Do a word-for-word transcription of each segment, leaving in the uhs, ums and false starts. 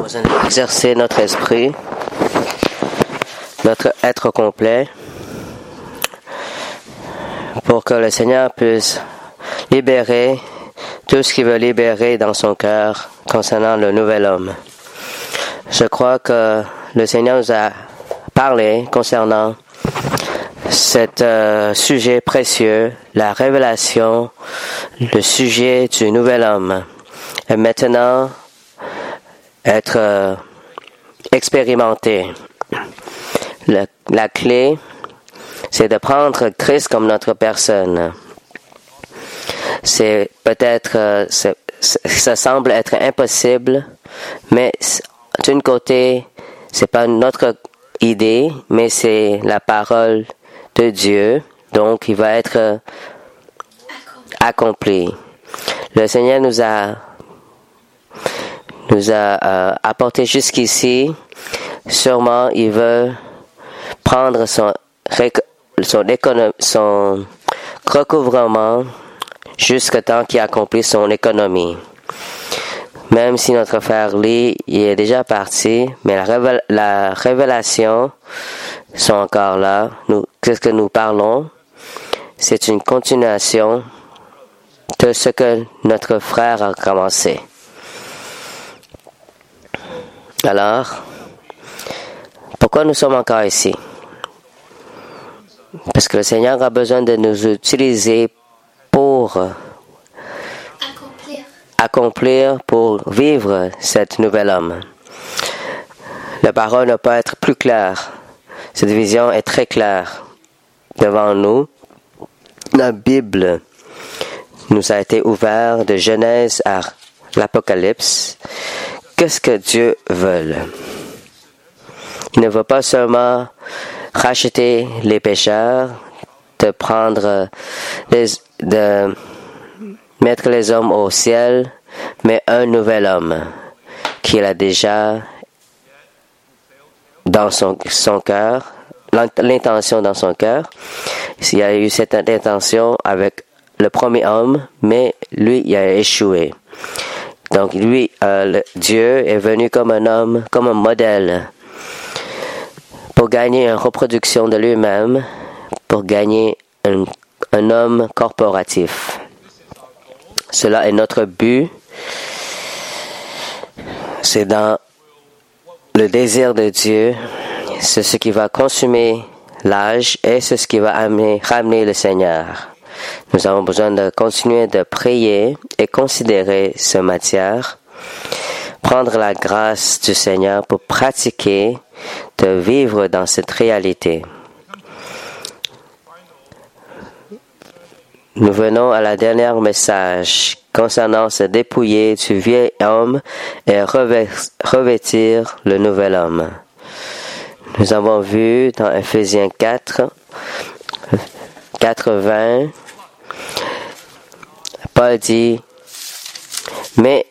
besoin d'exercer notre esprit, notre être complet, pour que le Seigneur puisse libérer tout ce qu'il veut libérer dans son cœur concernant le nouvel homme. Je crois que le Seigneur nous a parlé concernant cet euh, sujet précieux, la révélation, le sujet du nouvel homme. Et maintenant, être euh, expérimenté. Le, la clé, c'est de prendre Christ comme notre personne. C'est peut-être, euh, c'est, ça semble être impossible, mais d'un côté, c'est pas notre idée, mais c'est la parole de Dieu, donc il va être accompli. Le Seigneur nous a nous a euh, apporté jusqu'ici. Sûrement, il veut prendre son son, économ, son recouvrement jusqu'à temps qu'il accomplit son économie. Même si notre frère Lee il est déjà parti, mais la, révél- la révélation sont encore là. Nous, qu'est-ce que nous parlons? C'est une continuation de ce que notre frère a commencé. Alors, pourquoi nous sommes encore ici? Parce que le Seigneur a besoin de nous utiliser pour accomplir, accomplir pour vivre cet nouvel homme. La parole ne peut être plus claire. Cette vision est très claire devant nous. La Bible nous a été ouverte de Genèse à l'Apocalypse. Qu'est-ce que Dieu veut? Il ne veut pas seulement racheter les pécheurs, de prendre les, de mettre les hommes au ciel, mais un nouvel homme qu'il a déjà dans son, son cœur, l'intention dans son cœur. Il y a eu cette intention avec le premier homme, mais lui, il a échoué. Donc, lui, euh, le, Dieu est venu comme un homme, comme un modèle, pour gagner une reproduction de lui-même, pour gagner un, un homme corporatif. Cela est notre but. C'est dans le désir de Dieu. C'est ce qui va consumer l'âge et c'est ce qui va amener, ramener le Seigneur. Nous avons besoin de continuer de prier et considérer ce matière, prendre la grâce du Seigneur pour pratiquer, de vivre dans cette réalité. Nous venons à la dernière message concernant se dépouiller du vieil homme et revêtir le nouvel homme. Nous avons vu dans Ephésiens quatre, quatre-vingts, Paul dit, mais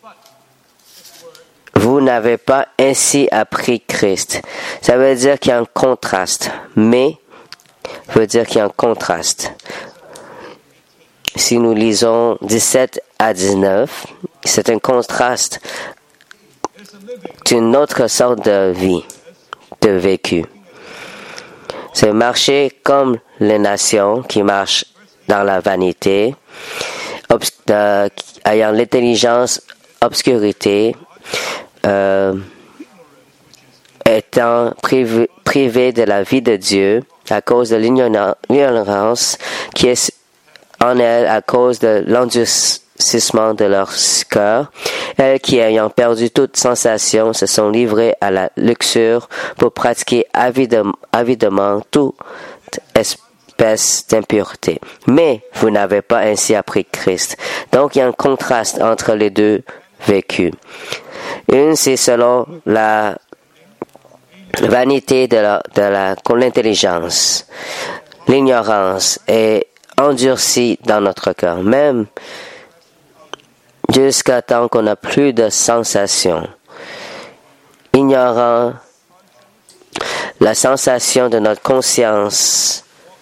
vous n'avez pas ainsi appris Christ. Ça veut dire qu'il y a un contraste. Mais veut dire qu'il y a un contraste. Si nous lisons dix-sept à dix-neuf, c'est un contraste d'une autre sorte de vie, de vécu. C'est marcher comme les nations qui marchent dans la vanité, obs- euh, ayant l'intelligence, obscurité, euh, étant privé, privé de la vie de Dieu à cause de l'ignorance qui est en elle à cause de l'endurcissement de leur cœur. Elles qui, ayant perdu toute sensation, se sont livrées à la luxure pour pratiquer avidement, avidement toute espèce d'impureté. Mais vous n'avez pas ainsi appris Christ. Donc il y a un contraste entre les deux vécus. Une, c'est selon la vanité de la, de la, de l'intelligence. L'ignorance est endurcie dans notre cœur, même jusqu'à temps qu'on n'a plus de sensations. Ignorant la sensation de notre conscience,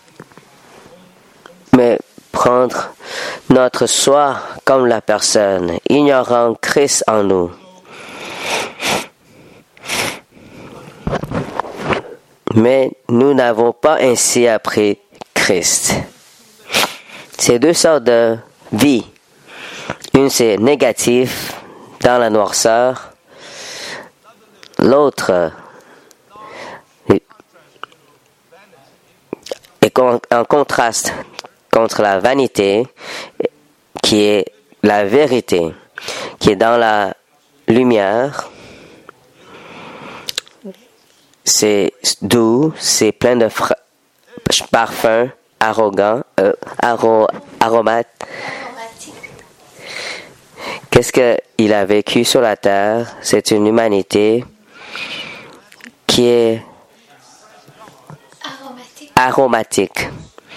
mais prendre notre soi comme la personne, ignorant Christ en nous. Mais nous n'avons pas ainsi appris Christ. C'est deux sortes de vie. Une, c'est négatif, dans la noirceur. L'autre est en contraste contre la vanité, qui est la vérité, qui est dans la lumière. C'est doux, c'est plein de fra- parfums arrogants, euh, aro- aromates. Qu'est-ce qu'il a vécu sur la terre? C'est une humanité qui est aromatique. aromatique.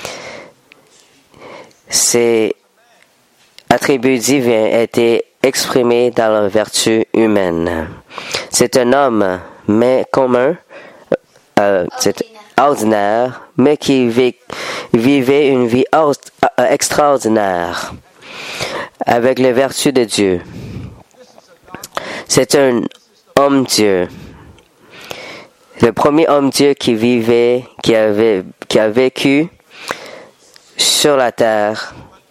Ses attributs divins étaient exprimés dans la vertu humaine. C'est un homme, mais commun, euh, c'est ordinaire, mais qui vit, vivait une vie or, euh, extraordinaire avec les vertus de Dieu. C'est un homme-dieu. Le premier homme-dieu qui vivait, qui avait, qui a vécu sur la terre.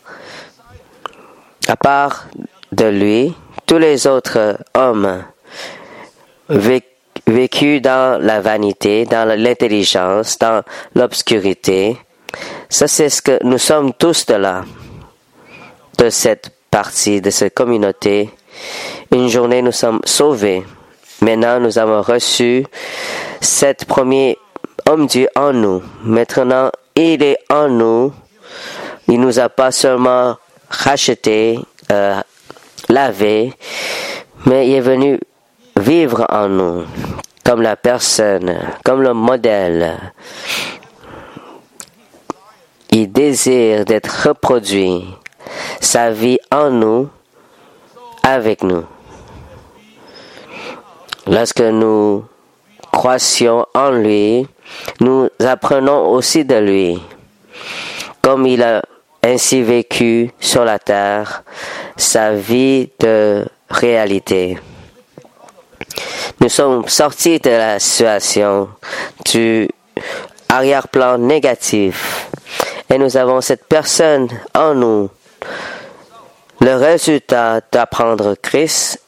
À part de lui, tous les autres hommes véc- vécu dans la vanité, dans l'intelligence, dans l'obscurité. Ça, c'est ce que nous sommes tous de là, de cette partie, de cette communauté. Une journée, nous sommes sauvés. Maintenant, nous avons reçu cet premier homme-dieu en nous. Maintenant, il est en nous. Il nous a pas seulement racheté, euh, lavé, mais il est venu vivre en nous, comme la personne, comme le modèle. Il désire d'être reproduit, sa vie en nous, avec nous. Lorsque nous croissions en lui, nous apprenons aussi de lui. Comme il a ainsi vécu sur la terre sa vie de réalité. Nous sommes sortis de la situation du arrière-plan négatif et nous avons cette personne en nous. Le résultat d'apprendre Christ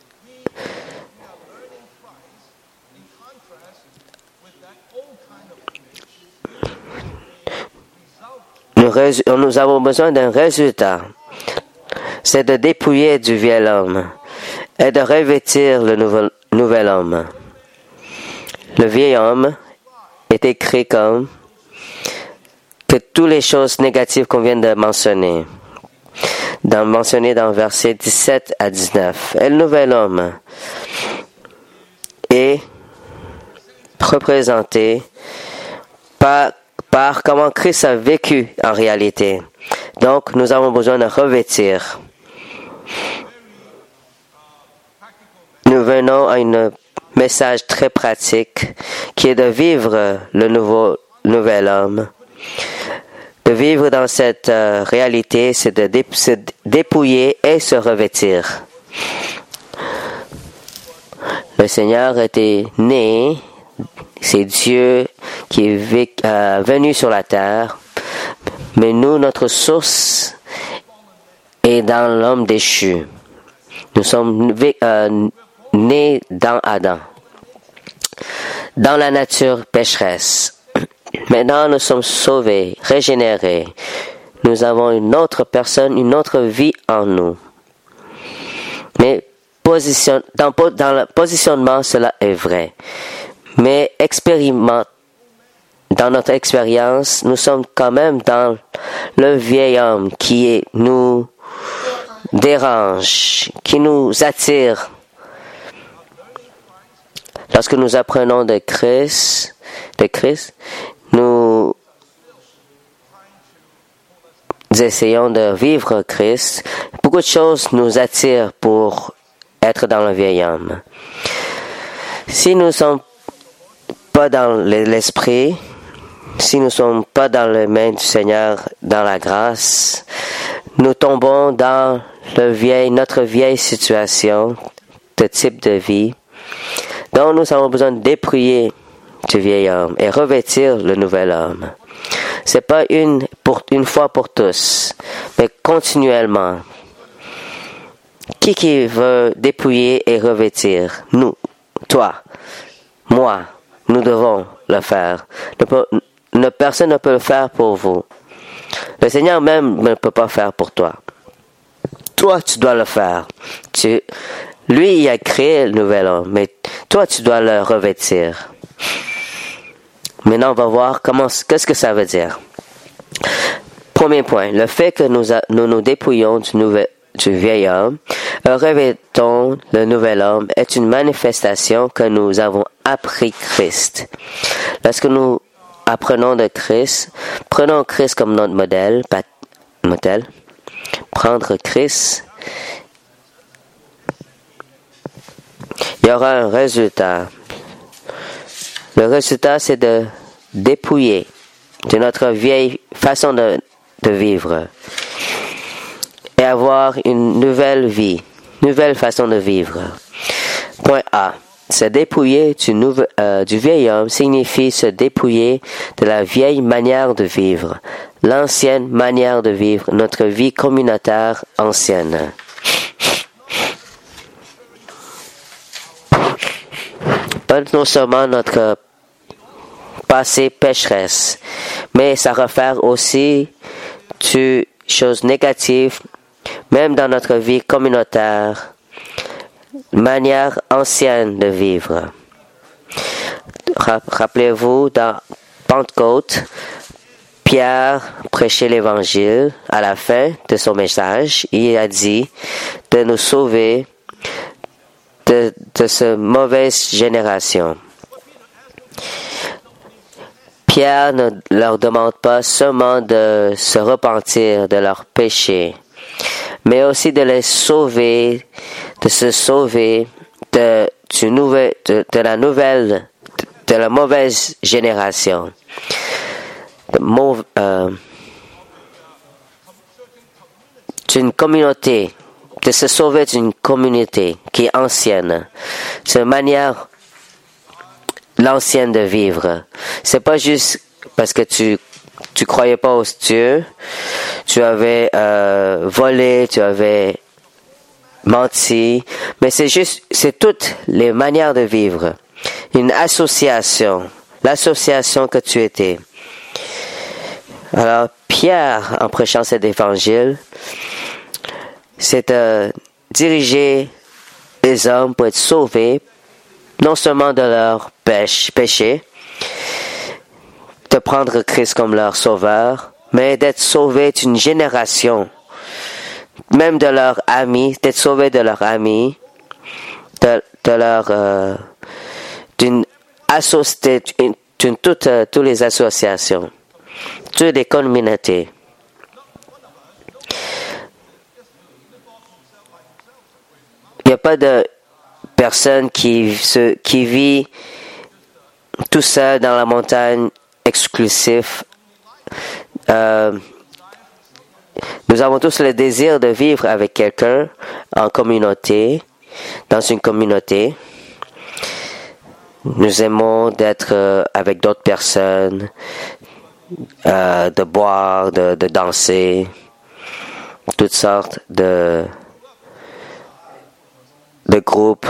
nous, rés- nous avons besoin d'un résultat. C'est de dépouiller du vieil homme et de revêtir le nouvel, nouvel homme. Le vieil homme est écrit comme que toutes les choses négatives qu'on vient de mentionner, dans, mentionné dans versets dix-sept à dix-neuf. Et le nouvel homme est représenté par, par comment Christ a vécu en réalité. Donc, nous avons besoin de revêtir. Nous venons à un message très pratique qui est de vivre le nouveau, nouvel homme. De vivre dans cette euh, réalité, c'est de dé- se dépouiller et se revêtir. Le Seigneur était né, c'est Dieu qui est vé- euh, venu sur la terre, mais nous, notre source est dans l'homme déchu. Nous sommes euh, nés dans Adam, dans la nature pécheresse. Maintenant, nous sommes sauvés, régénérés. Nous avons une autre personne, une autre vie en nous. Mais position, dans, dans le positionnement, cela est vrai. Mais expérimente, dans notre expérience, nous sommes quand même dans le vieil homme qui est, nous dérange, qui nous attire. Lorsque nous apprenons de Christ, de Christ, nous essayons de vivre Christ. Beaucoup de choses nous attirent pour être dans le vieil homme. Si nous ne sommes pas dans l'esprit, si nous ne sommes pas dans les mains du Seigneur, dans la grâce, nous tombons dans le vieil, notre vieille situation de type de vie. Donc, Donc nous avons besoin de dépouiller du vieil homme et revêtir le nouvel homme. C'est pas une, pour, une fois pour tous, mais continuellement. Qui qui veut dépouiller et revêtir? Nous, toi, moi, nous devons le faire. Ne, ne, personne ne peut le faire pour vous. Le Seigneur même ne peut pas faire pour toi. Toi, tu dois le faire. Tu, lui, il a créé le nouvel homme, mais toi, tu dois le revêtir. Maintenant, on va voir comment, qu'est-ce que ça veut dire. Premier point, le fait que nous a, nous, nous dépouillons du, nouvel, du vieil homme, revêtons le nouvel homme est une manifestation que nous avons appris Christ. Lorsque nous apprenons de Christ, prenons Christ comme notre modèle, pat, modèle, prendre Christ, il y aura un résultat. Le résultat, c'est de dépouiller de notre vieille façon de, de vivre et avoir une nouvelle vie, nouvelle façon de vivre. Point A. Se dépouiller du, nouvel, euh, du vieil homme signifie se dépouiller de la vieille manière de vivre, l'ancienne manière de vivre, notre vie communautaire ancienne. Pas non seulement notre passé pécheresse, mais ça réfère aussi aux choses négatives, même dans notre vie communautaire, manière ancienne de vivre. Rappelez-vous, dans Pentecôte, Pierre prêchait l'Évangile à la fin de son message. Il a dit de nous sauver de, de cette mauvaise génération. Pierre ne leur demande pas seulement de se repentir de leurs péchés, mais aussi de les sauver, de se sauver de, du nouvel, de, de la nouvelle, de, de la mauvaise génération. De mauve, euh, d'une communauté, de se sauver d'une communauté qui est ancienne. C'est une manière l'ancienne de vivre. C'est pas juste parce que tu tu croyais pas au Dieu, tu avais euh, volé, tu avais menti, mais c'est juste, c'est toutes les manières de vivre. Une association, l'association que tu étais. Alors, Pierre, en prêchant cet évangile, c'est de diriger les hommes pour être sauvés, non seulement de leur péché, péché, de prendre Christ comme leur sauveur, mais d'être sauvés d'une génération, même de leurs amis, d'être sauvés de leurs amis, de, de leur, euh, d'une association, d'une toutes, euh, toutes les associations, toutes les communautés. Il n'y a pas de personne qui, se, qui vit tout seul dans la montagne exclusif. Euh, nous avons tous le désir de vivre avec quelqu'un en communauté, dans une communauté. Nous aimons d'être euh, avec d'autres personnes, euh, de boire, de, de danser, toutes sortes de, de groupes.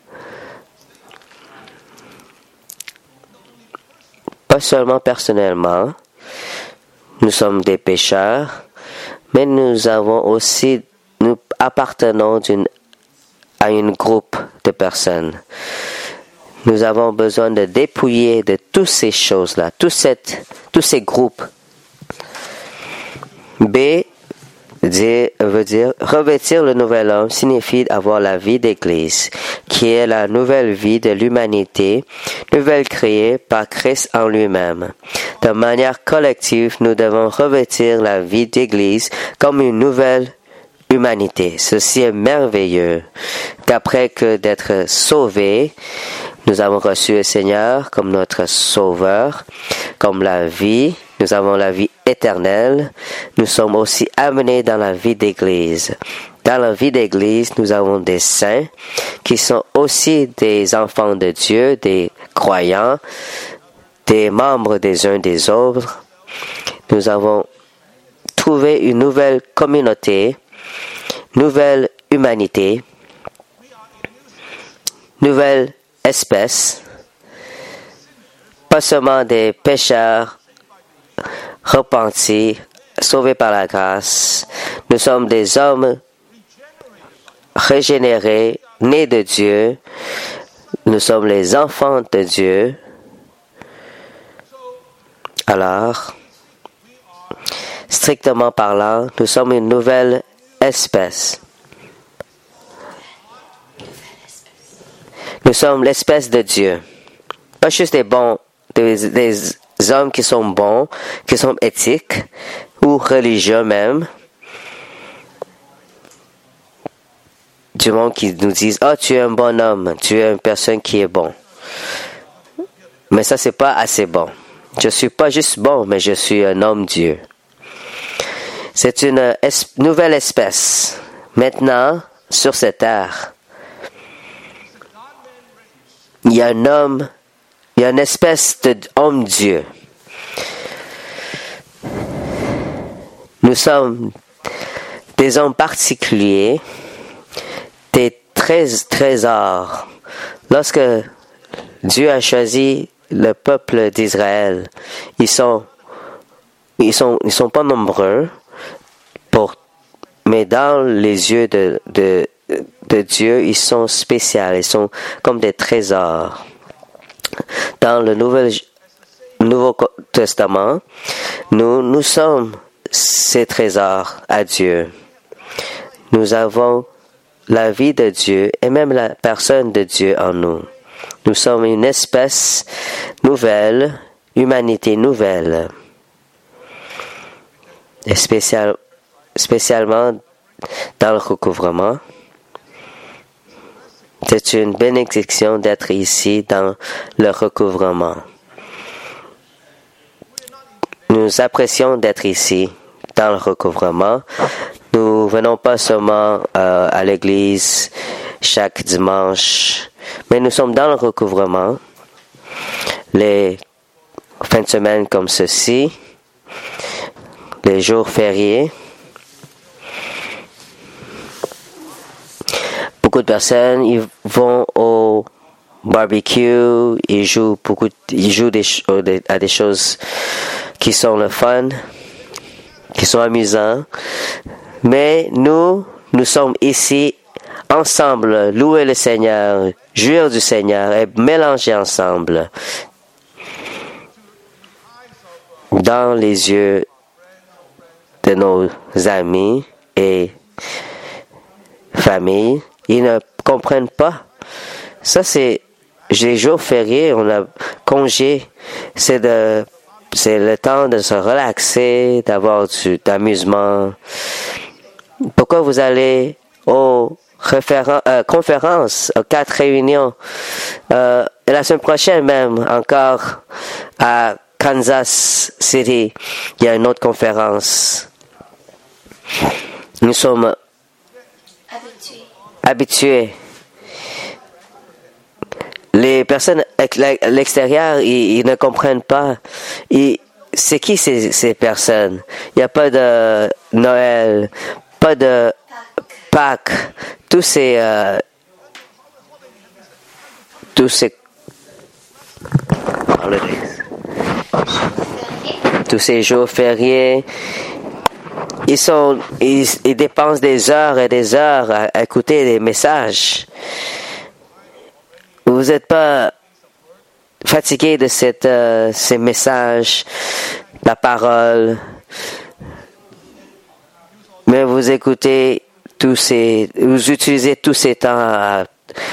Pas seulement personnellement, nous sommes des pécheurs, mais nous avons aussi, nous appartenons d'une, à un groupe de personnes. Nous avons besoin de dépouiller de toutes ces choses-là, tous, cette, tous ces groupes. B dire, veut dire revêtir le nouvel homme signifie avoir la vie d'Église, qui est la nouvelle vie de l'humanité, nouvelle créée par Christ en lui-même. De manière collective, nous devons revêtir la vie d'Église comme une nouvelle humanité. Ceci est merveilleux, qu'après que d'être sauvés, nous avons reçu le Seigneur comme notre Sauveur, comme la vie. Nous avons la vie éternelle. Nous sommes aussi amenés dans la vie d'Église. Dans la vie d'Église, nous avons des saints qui sont aussi des enfants de Dieu, des croyants, des membres des uns des autres. Nous avons trouvé une nouvelle communauté, nouvelle humanité, nouvelle espèce, pas seulement des pécheurs repentis, sauvés par la grâce. Nous sommes des hommes régénérés, nés de Dieu. Nous sommes les enfants de Dieu. Alors, strictement parlant, nous sommes une nouvelle espèce. Nous sommes l'espèce de Dieu. Pas juste des bons, des, des hommes qui sont bons, qui sont éthiques ou religieux même. Du monde qui nous disent, oh, tu es un bon homme, tu es une personne qui est bon. Mais ça, c'est pas assez bon. Je suis pas juste bon, mais je suis un homme Dieu. C'est une es- nouvelle espèce. Maintenant, sur cette terre, il y a un homme, il y a une espèce d'homme Dieu. Nous sommes des hommes particuliers, des trés- trésors. Lorsque Dieu a choisi le peuple d'Israël, ils sont, ils sont, ils sont pas nombreux, pour, mais dans les yeux de, de, de Dieu, ils sont spéciaux, ils sont comme des trésors. Dans le Nouvel, Nouveau Testament, nous, nous sommes ces trésors à Dieu. Nous avons la vie de Dieu et même la personne de Dieu en nous. Nous sommes une espèce nouvelle, humanité nouvelle. Et spécial, spécialement dans le recouvrement. C'est une bénédiction d'être ici dans le recouvrement. Nous apprécions d'être ici dans le recouvrement. Nous venons pas seulement euh, à l'église chaque dimanche, mais nous sommes dans le recouvrement. Les fins de semaine comme ceci, les jours fériés. Beaucoup de personnes ils vont au barbecue, ils jouent beaucoup, ils jouent des, à des choses qui sont le fun, qui sont amusants. Mais nous, nous sommes ici ensemble, louer le Seigneur, jouir du Seigneur et mélanger ensemble dans les yeux de nos amis et familles. Ils ne comprennent pas. Ça, c'est les jours fériés, on a congé. C'est de, c'est le temps de se relaxer, d'avoir du, d'amusement. Pourquoi vous allez aux référen- euh, conférences, aux quatre réunions, euh, et la semaine prochaine même, encore à Kansas City, il y a une autre conférence. Nous sommes habitués. habitués. Les personnes à l'extérieur, ils, ils ne comprennent pas. Ils, c'est qui ces, ces personnes? Il n'y a pas de Noël, pas de Pâques, tous ces, euh, tous ces, tous ces jours fériés. Ils sont, ils, ils dépensent des heures et des heures à, à écouter des messages. Vous n'êtes pas fatigué de cette, euh, ces messages, la parole, mais vous écoutez tous ces, vous utilisez tous ces temps à,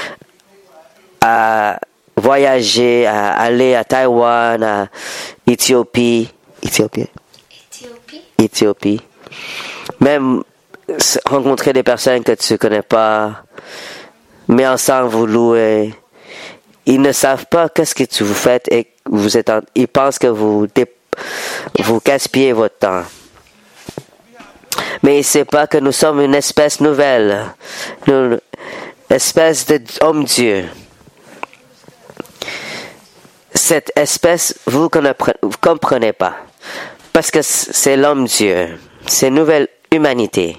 à voyager, à aller à Taïwan, à Éthiopie, Éthiopie, Éthiopie, Éthiopie. Même rencontrer des personnes que tu ne connais pas, mais ensemble vous louez. Ils ne savent pas qu'est-ce que tu vous faites et vous êtes en, ils pensent que vous, dé, vous gaspillez votre temps. mais il ne sait pas que nous sommes une espèce nouvelle, une espèce d'homme-dieu. Cette espèce, vous ne comprenez pas, parce que c'est l'homme-dieu, c'est une nouvelle humanité.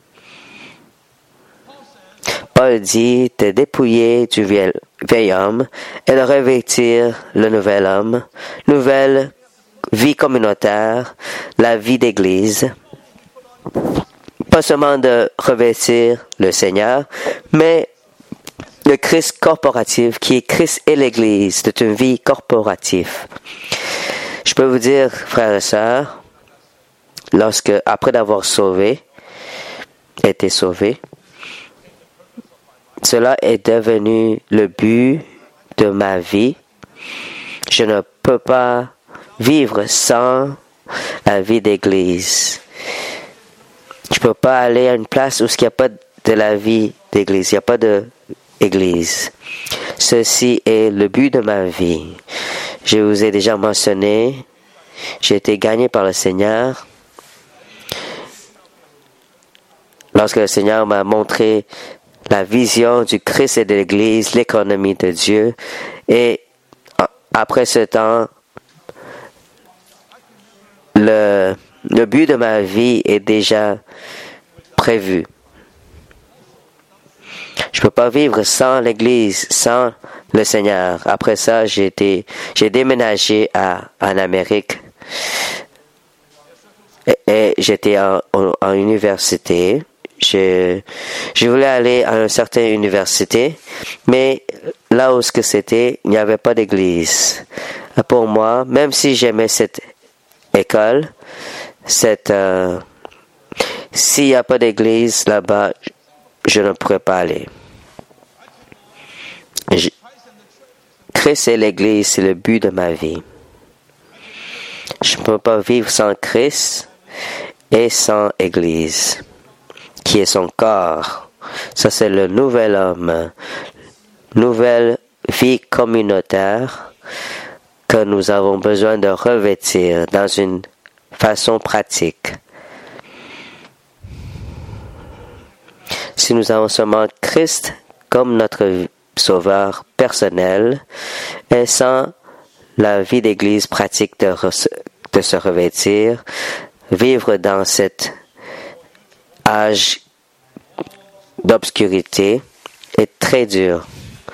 Paul dit de dépouiller du vieil, vieil homme et de revêtir le nouvel homme, nouvelle vie communautaire, la vie d'église. Pas seulement de revêtir le Seigneur, mais le Christ corporatif qui est Christ et l'église, c'est une vie corporative. Je peux vous dire, frères et sœurs, lorsque, après d'avoir sauvé, été sauvé, cela est devenu le but de ma vie. Je ne peux pas vivre sans la vie d'église. Je ne peux pas aller à une place où il n'y a pas de la vie d'église, il n'y a pas d'église. Ceci est le but de ma vie. Je vous ai déjà mentionné, j'ai été gagné par le Seigneur. Lorsque le Seigneur m'a montré la vision du Christ et de l'Église, l'économie de Dieu. Et après ce temps, le, le but de ma vie est déjà prévu. Je ne peux pas vivre sans l'Église, sans le Seigneur. Après ça, j'ai été, j'ai déménagé à, en Amérique. Et, et j'étais en, en, en université. Je, je voulais aller à une certaine université, mais là où ce que c'était, il n'y avait pas d'église. Pour moi, même si j'aimais cette école, cette, euh, s'il n'y a pas d'église là-bas, je ne pourrais pas aller. Je, Christ et l'église, c'est le but de ma vie. Je ne peux pas vivre sans Christ et sans église, qui est son corps. Ça, c'est le nouvel homme, nouvelle vie communautaire que nous avons besoin de revêtir dans une façon pratique. Si nous avons seulement Christ comme notre sauveur personnel et sans la vie d'église pratique de, de se revêtir, vivre dans cet âge d'obscurité est très dur.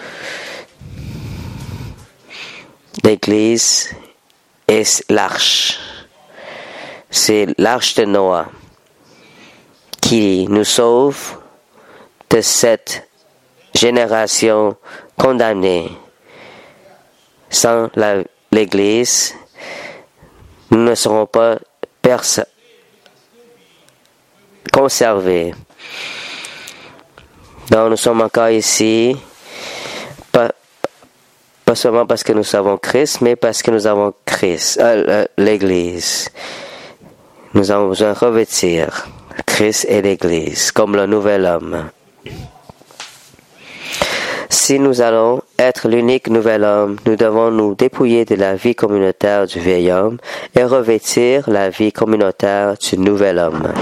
L'Église est l'arche. C'est l'arche de Noé qui nous sauve de cette génération condamnée. Sans la, l'Église, nous ne serons pas perse- conservés. Donc nous sommes encore ici, pas, pas seulement parce que nous avons Christ, mais parce que nous avons Christ, euh, l'Église. Nous avons besoin de revêtir Christ et l'Église comme le nouvel homme. Si nous allons être l'unique nouvel homme, nous devons nous dépouiller de la vie communautaire du vieil homme et revêtir la vie communautaire du nouvel homme.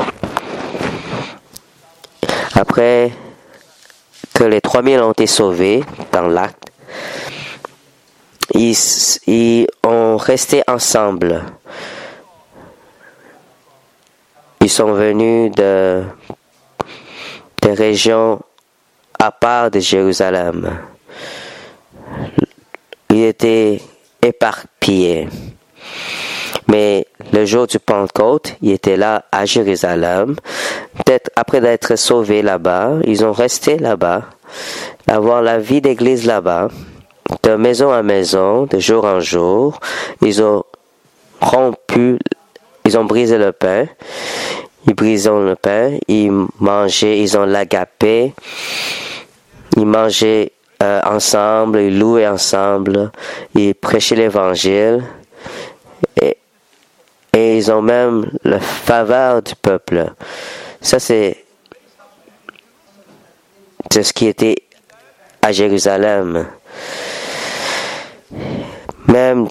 Après que les trois mille ont été sauvés dans l'acte, ils, ils ont resté ensemble. Ils sont venus de des régions à part de Jérusalem. Ils étaient éparpillés. Mais le jour du Pentecôte, ils étaient là à Jérusalem. Peut-être après d'être sauvés là-bas, ils ont resté là-bas, avoir la vie d'église là-bas, de maison à maison, de jour en jour. Ils ont rompu, ils ont brisé le pain. Ils brisaient le pain, ils mangeaient, ils ont l'agapé. Ils mangeaient euh, ensemble, ils louaient ensemble, ils prêchaient l'évangile. Et, et ils ont même la faveur du peuple. Ça, c'est, c'est ce qui était à Jérusalem. Même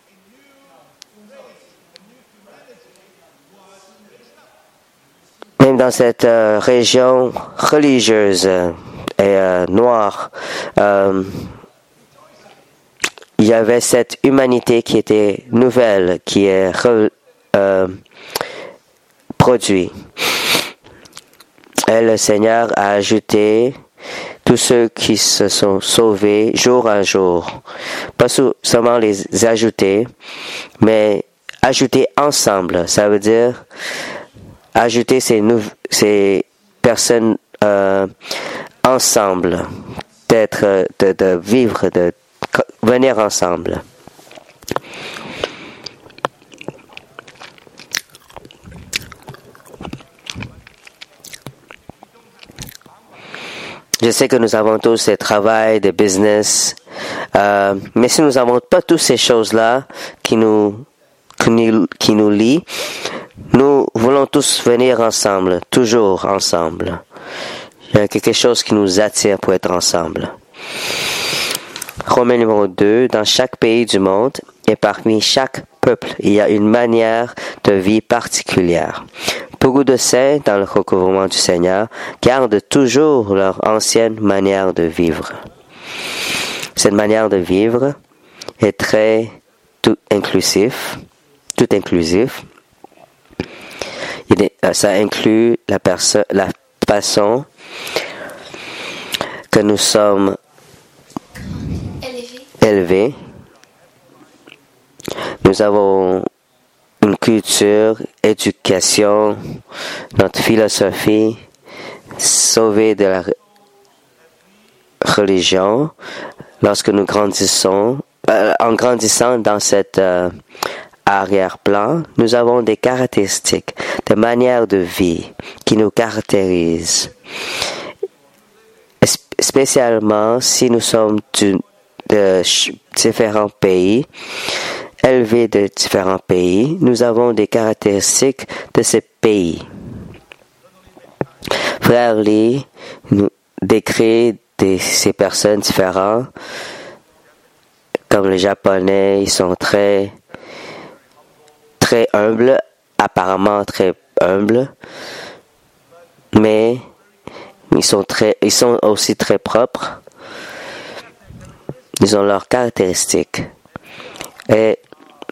même dans cette euh, région religieuse et euh, noire, euh, il y avait cette humanité qui était nouvelle, qui est re, euh, produite. Et le Seigneur a ajouté tous ceux qui se sont sauvés jour à jour. Pas seulement les ajouter, mais ajouter ensemble. Ça veut dire ajouter ces, nou- ces personnes euh, ensemble, d'être, de, de vivre, de venir ensemble. Je sais que nous avons tous ces travail, des business, euh, mais si nous n'avons pas toutes ces choses-là qui nous, qui nous, qui nous lient, nous voulons tous venir ensemble, toujours ensemble. Il y a quelque chose qui nous attire pour être ensemble. Romains numéro deux, dans chaque pays du monde et parmi chaque peuple, il y a une manière de vie particulière. Beaucoup de saints, dans le recouvrement du Seigneur, gardent toujours leur ancienne manière de vivre. Cette manière de vivre est très tout inclusif, tout inclusif. Il est, ça inclut la, perso- la façon que nous sommes élevés. Nous avons une culture, éducation, notre philosophie, sauvée de la religion. Lorsque nous grandissons, euh, en grandissant dans cet euh, arrière-plan, nous avons des caractéristiques, des manières de vie qui nous caractérisent. Spécialement si nous sommes du, de différents pays, élevés de différents pays, nous avons des caractéristiques de ces pays. Frère Lee nous décrit des, ces personnes différentes, comme les Japonais, ils sont très, très humbles, apparemment très humbles, mais ils sont très, ils sont aussi très propres. Ils ont leurs caractéristiques. Et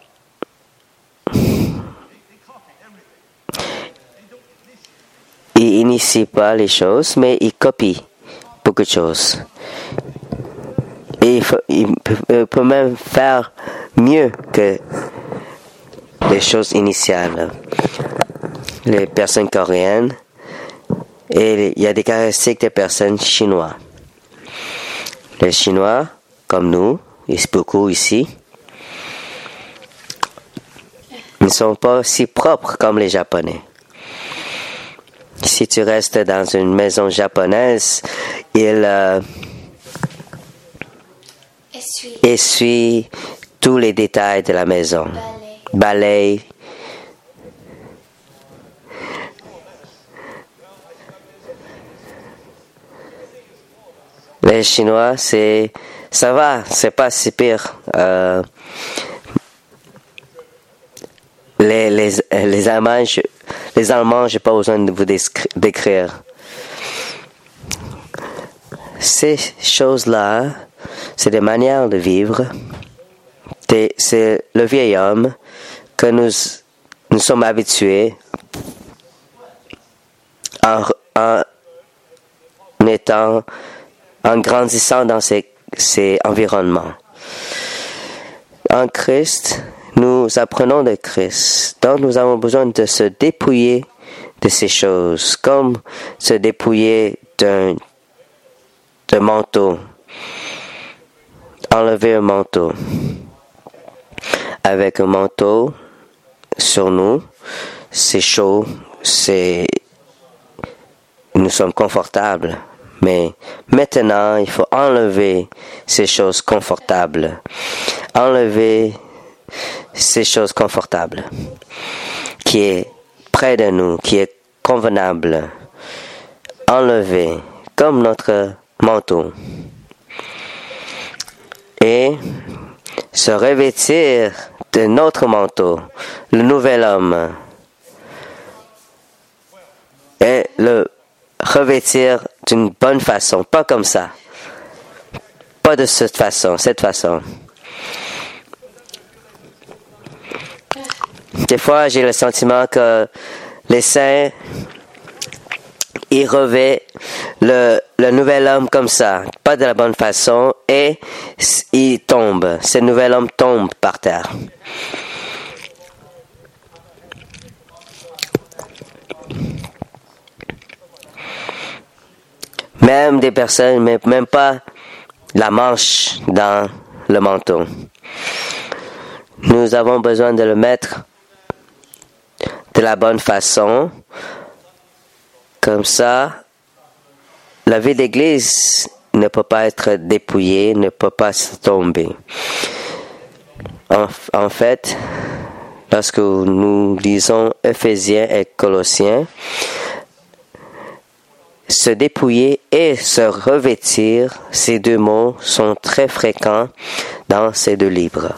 ils n'initient pas les choses, mais ils copient beaucoup de choses. Et il, faut, il peut, peut même faire mieux que les choses initiales. Les personnes coréennes, et il y a des caractéristiques des personnes chinoises. Les Chinois, comme nous, et beaucoup ici, ils ne sont pas si propres comme les Japonais. Si tu restes dans une maison japonaise, ils euh, essuient essuie tous les détails de la maison. Balai. Les Chinois, c'est, ça va, c'est pas si pire. Euh, les, les, les Allemands, je, les Allemands, j'ai pas besoin de vous décrire. Ces choses-là, c'est des manières de vivre. C'est le vieil homme que nous, nous sommes habitués en, en étant, en grandissant dans ces, ces environnements. En Christ, nous apprenons de Christ. Donc nous avons besoin de se dépouiller de ces choses, comme se dépouiller d'un, d'un manteau. Enlever un manteau. Avec un manteau sur nous, c'est chaud, c'est, nous sommes confortables. Mais maintenant, il faut enlever ces choses confortables. Enlever ces choses confortables qui est près de nous, qui est convenable. Enlever comme notre manteau. Et se revêtir de notre manteau, le nouvel homme. et le revêtir d'une bonne façon, pas comme ça, pas de cette façon, cette façon. Des fois, j'ai le sentiment que les saints, ils revêtent le, le nouvel homme comme ça, pas de la bonne façon, et il tombe. Ce nouvel homme tombe par terre. Même des personnes, mais même pas la manche dans le manteau. Nous avons besoin de le mettre de la bonne façon. Comme ça, la vie d'église ne peut pas être dépouillée, ne peut pas tomber. En, en fait, lorsque nous lisons Éphésiens et Colossiens, se dépouiller et se revêtir, ces deux mots sont très fréquents dans ces deux livres.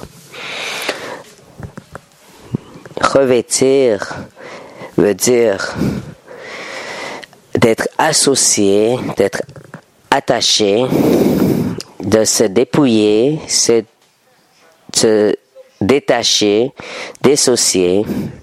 Revêtir veut dire d'être associé, d'être attaché, de se dépouiller, se, se détacher, dissocier,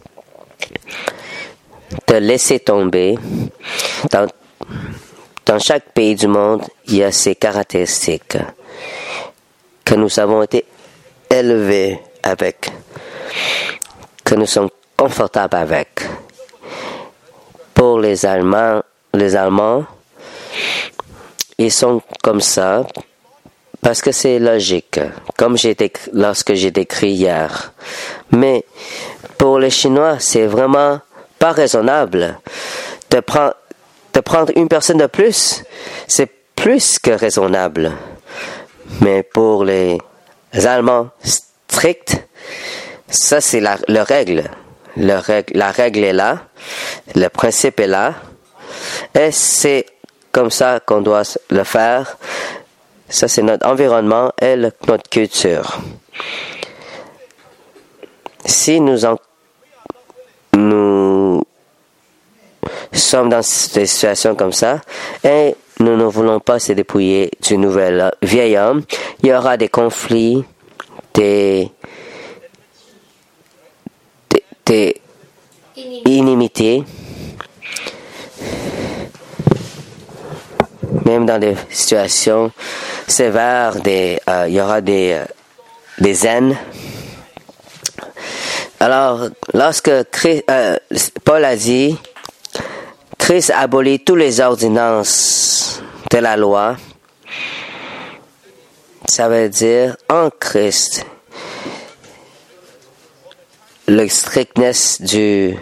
de laisser tomber. Dans, dans chaque pays du monde, il y a ces caractéristiques que nous avons été élevés avec, que nous sommes confortables avec. Pour les Allemands, les Allemands, ils sont comme ça parce que c'est logique, comme j'ai décrit, lorsque j'ai décrit hier. Mais pour les Chinois, c'est vraiment pas raisonnable de prendre, de prendre une personne de plus. C'est plus que raisonnable. Mais pour les Allemands stricts, ça c'est la, la règle. Le règle. La règle est là, le principe est là, et c'est comme ça qu'on doit le faire. Ça c'est notre environnement et le, notre culture. Si nous en, nous sommes dans des situations comme ça et nous ne voulons pas se dépouiller du nouvel vieil homme, il y aura des conflits, des des, des inimitiés, même dans des situations sévères, des, euh, il y aura des, euh, des haines. Alors, lorsque Christ, euh, Paul a dit, Christ abolit toutes les ordonnances de la loi, ça veut dire en Christ, le strictness du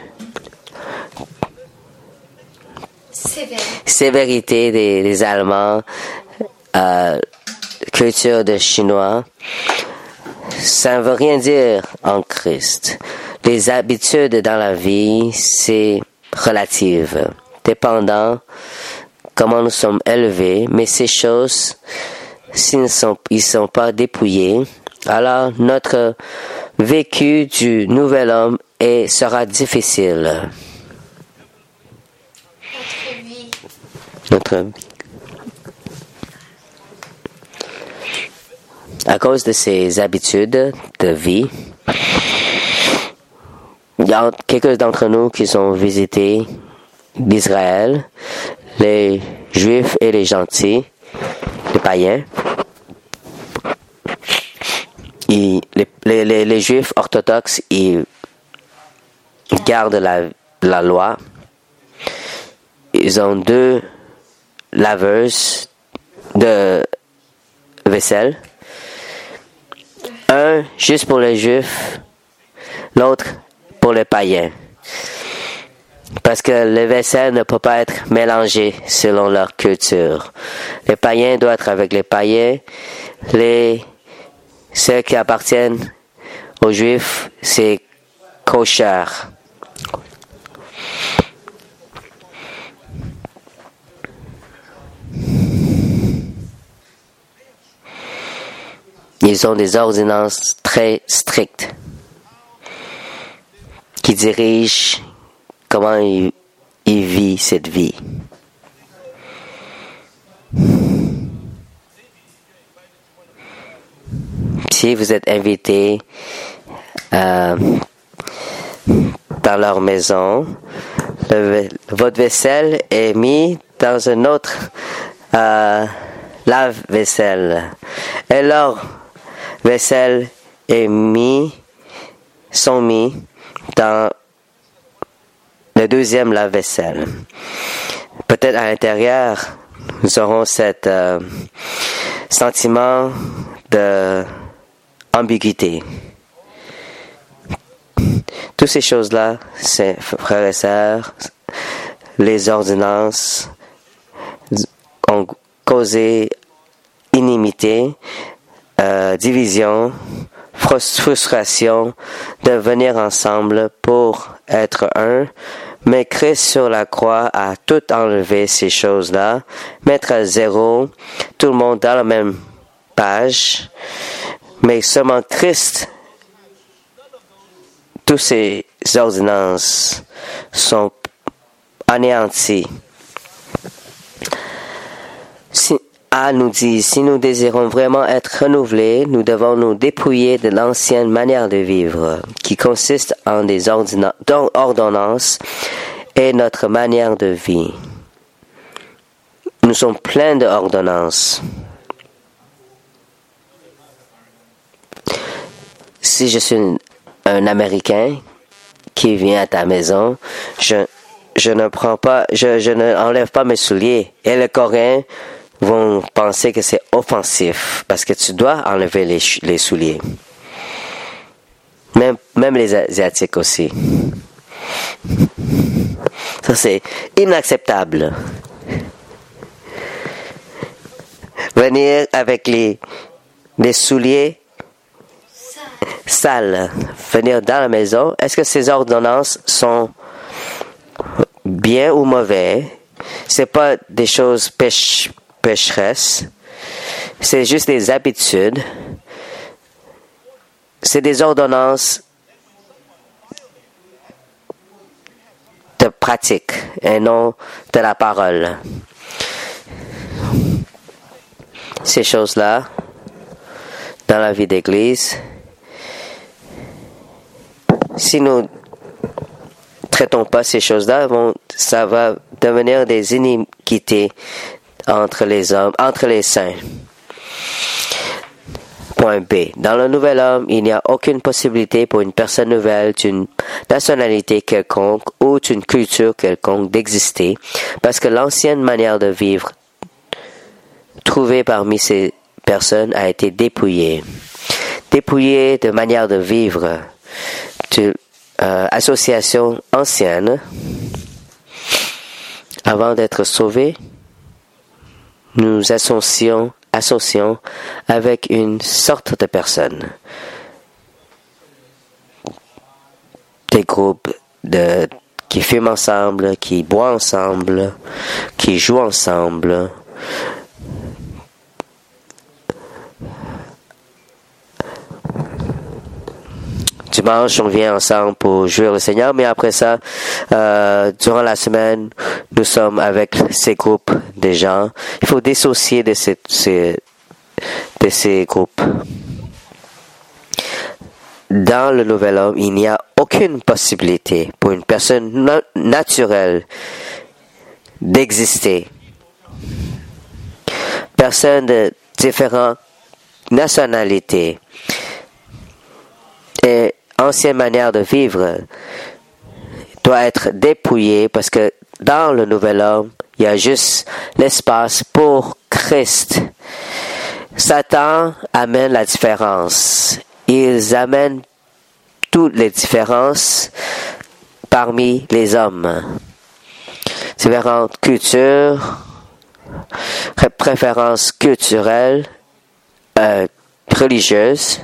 Sévère. sévérité des, des Allemands, euh, culture des Chinois, ça ne veut rien dire en Christ. Les habitudes dans la vie, c'est relatif, dépendant comment nous sommes élevés, mais ces choses, s'ils ne sont, ils sont pas dépouillés, alors notre vécu du nouvel homme est, sera difficile. Notre vie. Notre vie. À cause de ces habitudes de vie, il y a quelques d'entre nous qui ont visité l'Israël, les Juifs et les gentils, les païens. Ils, les, les, les, les Juifs orthodoxes, ils gardent la, la loi. Ils ont deux laveuses de vaisselle. Un juste pour les Juifs, l'autre pour les païens. Parce que les vaisselles ne peuvent pas être mélangées selon leur culture. Les païens doivent être avec les païens. Les, ceux qui appartiennent aux Juifs, c'est kosher. Ils ont des ordonnances très strictes qui dirigent comment ils, ils qui vit cette vie. Si vous êtes invité euh, dans leur maison, le, votre vaisselle est mise dans un autre euh, lave-vaisselle. Et leur vaisselle est mis, sont mis dans le deuxième lave-vaisselle. Peut-être à l'intérieur, nous aurons cet euh, sentiment de ambiguïté. Toutes ces choses-là, c'est, frères et sœurs, les ordonnances ont causé inimité, euh, division, frustration de venir ensemble pour être un, mais Christ sur la croix a tout enlevé ces choses-là, mettre à zéro tout le monde dans la même page, mais seulement Christ, toutes ces ordonnances sont anéanties. Si, A nous dit, si nous désirons vraiment être renouvelés, nous devons nous dépouiller de l'ancienne manière de vivre, qui consiste en des ordonna- ordonnances et notre manière de vie. Nous sommes pleins d'ordonnances. Si je suis un, un Américain qui vient à ta maison, je, je ne prends pas, je, je ne enlève pas mes souliers. Et les Coréens vont penser que c'est offensif parce que tu dois enlever les, les souliers. Même, même les Asiatiques aussi. Ça, c'est inacceptable. Venir avec les, les souliers sales, venir dans la maison, est-ce que ces ordonnances sont bien ou mauvais? C'est pas des choses pêche, pécheresses, c'est juste des habitudes. C'est des ordonnances de pratique et non de la parole. Ces choses-là, dans la vie d'Église, si nous ne traitons pas ces choses-là, vont, ça va devenir des iniquités entre les hommes, entre les saints. Point B. Dans le nouvel homme, il n'y a aucune possibilité pour une personne nouvelle d'une nationalité quelconque ou d'une culture quelconque d'exister, parce que l'ancienne manière de vivre trouvée parmi ces personnes a été dépouillée. Dépouillée de manière de vivre, de euh, association ancienne, avant d'être sauvés, nous associons, associons avec une sorte de personnes. Des groupes de, qui fument ensemble, qui boivent ensemble, qui jouent ensemble. Dimanche, on vient ensemble pour jouer le Seigneur, mais après ça, euh, durant la semaine, nous sommes avec ces groupes de gens. Il faut dissocier de ces, ces, de ces groupes. Dans le nouvel homme, il n'y a aucune possibilité pour une personne na- naturelle d'exister. Personne de différentes nationalités et ancienne manière de vivre doit être dépouillée parce que dans le nouvel homme, il y a juste l'espace pour Christ. Satan amène la différence. Ils amènent toutes les différences parmi les hommes. Différentes cultures, préférences culturelles, euh, religieuses.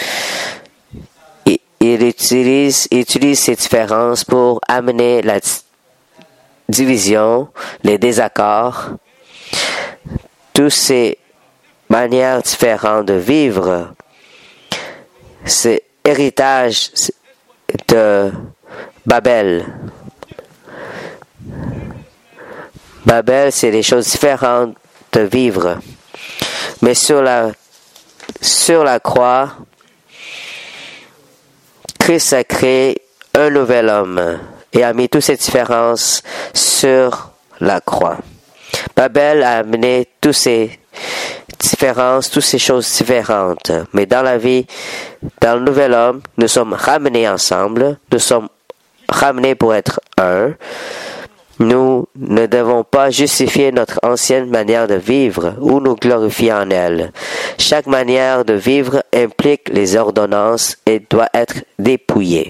Il utilise, il utilise ces différences pour amener la d- division, les désaccords, toutes ces manières différentes de vivre. C'est héritage de Babel. Babel, c'est des choses différentes de vivre. Mais sur la, sur la croix, Christ a créé un nouvel homme et a mis toutes ces différences sur la croix. Babel a amené toutes ces différences, toutes ces choses différentes. Mais dans la vie, dans le nouvel homme, nous sommes ramenés ensemble, nous sommes ramenés pour être un. Nous ne devons pas justifier notre ancienne manière de vivre ou nous glorifier en elle. Chaque manière de vivre implique les ordonnances et doit être dépouillée.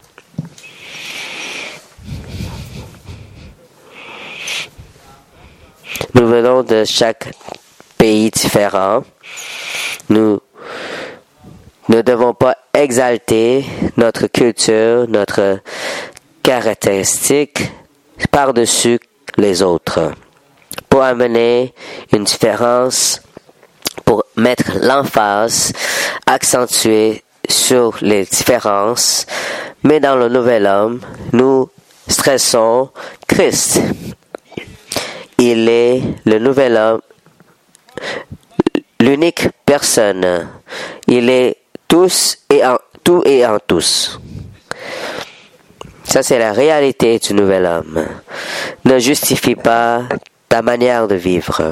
Nous venons de chaque pays différent. Nous ne devons pas exalter notre culture, notre caractéristique par-dessus les autres. Pour amener une différence, pour mettre l'emphase accentuée sur les différences, mais dans le nouvel homme, nous stressons Christ. Il est le nouvel homme, l'unique personne. Il est tous et en, tout et en tous. Ça, c'est la réalité du nouvel homme. Ne justifie pas ta manière de vivre.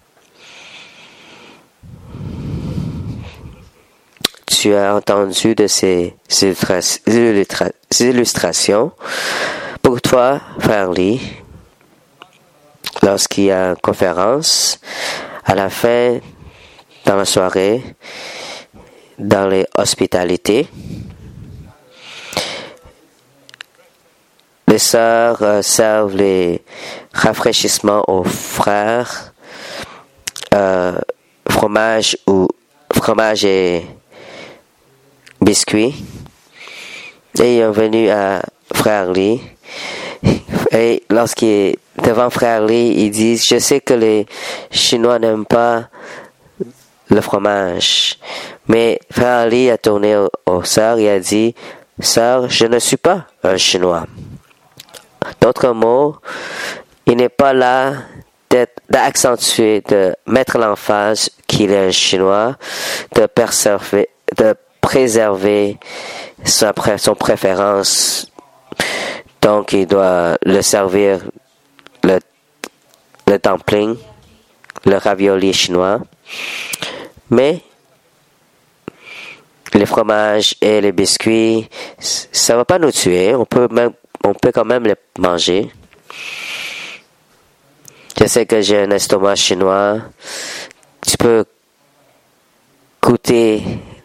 Tu as entendu de ces illustrations. Pour toi, frère Lee, lorsqu'il y a une conférence, à la fin, dans la soirée, dans les hospitalités, les sœurs euh, servent les rafraîchissements aux frères, euh, fromage ou fromage et biscuits. Et ils sont venus à Frère Lee. Et lorsqu'il est devant Frère Lee, ils disent, je sais que les Chinois n'aiment pas le fromage. Mais Frère Lee a tourné aux, aux sœurs et a dit, sœur, je ne suis pas un Chinois. D'autres mots, il n'est pas là d'accentuer, de mettre l'emphase qu'il est un Chinois, de préserver, de préserver sa, son préférence. Donc, il doit le servir le, le dumpling, le ravioli chinois. Mais les fromages et les biscuits, ça ne va pas nous tuer. On peut même On peut quand même les manger. Je sais que j'ai un estomac chinois. Tu peux goûter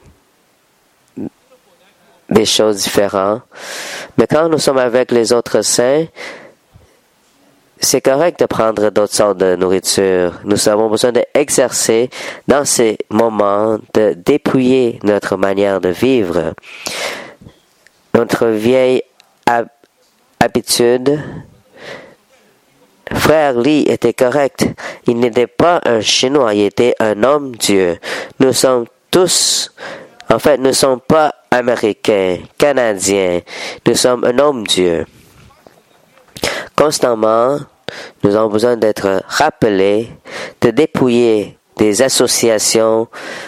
des choses différentes. Mais quand nous sommes avec les autres saints, c'est correct de prendre d'autres sortes de nourriture. Nous avons besoin d'exercer dans ces moments, de dépouiller notre manière de vivre. Notre vieille habitude. Frère Lee était correct. Il n'était pas un Chinois, il était un homme Dieu. Nous sommes tous, en fait, nous ne sommes pas Américains, Canadiens. Nous sommes un homme Dieu. Constamment, nous avons besoin d'être rappelés, de dépouiller des associations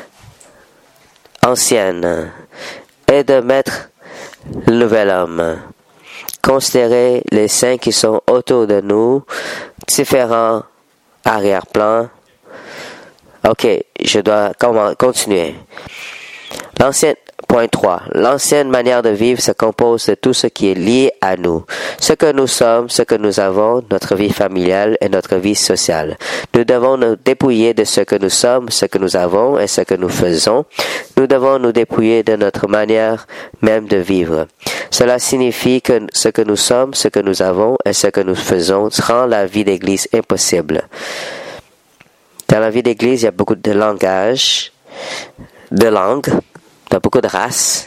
anciennes et de mettre le nouvel homme. Considérer les saints qui sont autour de nous, différents arrière-plans. Ok, je dois continuer. L'ancienne, point trois. L'ancienne manière de vivre se compose de tout ce qui est lié à nous. Ce que nous sommes, ce que nous avons, notre vie familiale et notre vie sociale. Nous devons nous dépouiller de ce que nous sommes, ce que nous avons et ce que nous faisons. Nous devons nous dépouiller de notre manière même de vivre. Cela signifie que ce que nous sommes, ce que nous avons et ce que nous faisons rend la vie d'église impossible. Dans la vie d'église, il y a beaucoup de langage, de langues, il y a beaucoup de races.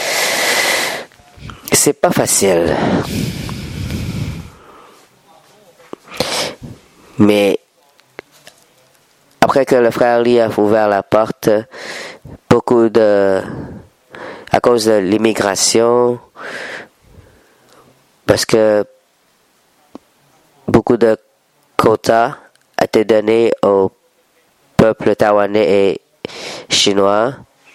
C'est pas facile. Mais après que le frère Lee a ouvert la porte, beaucoup de, à cause de l'immigration, parce que beaucoup de quota a été donné au peuple taïwanais et chinois.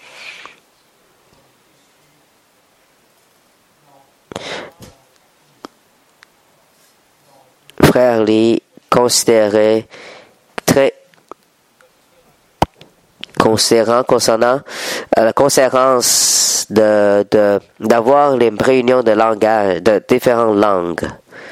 Frère Lee considérait très considérant concernant euh, la conséquence de, de d'avoir les réunions de langage de différentes langues.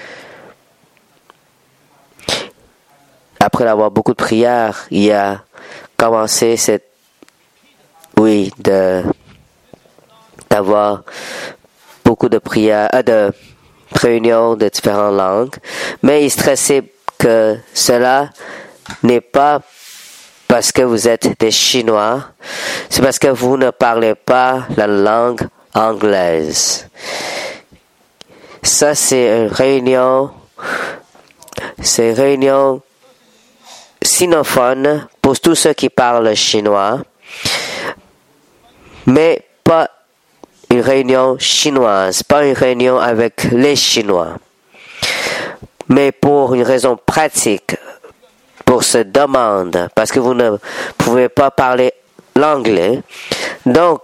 Après avoir beaucoup de prières, il a commencé cette oui de d'avoir beaucoup de prières euh, de réunions de différentes langues, mais il stressait que cela n'est pas parce que vous êtes des Chinois, c'est parce que vous ne parlez pas la langue anglaise. Ça, c'est une réunion, c'est une réunion sinophone pour tous ceux qui parlent chinois, mais pas une réunion chinoise, pas une réunion avec les Chinois. Mais pour une raison pratique, pour ce demande, parce que vous ne pouvez pas parler l'anglais. Donc,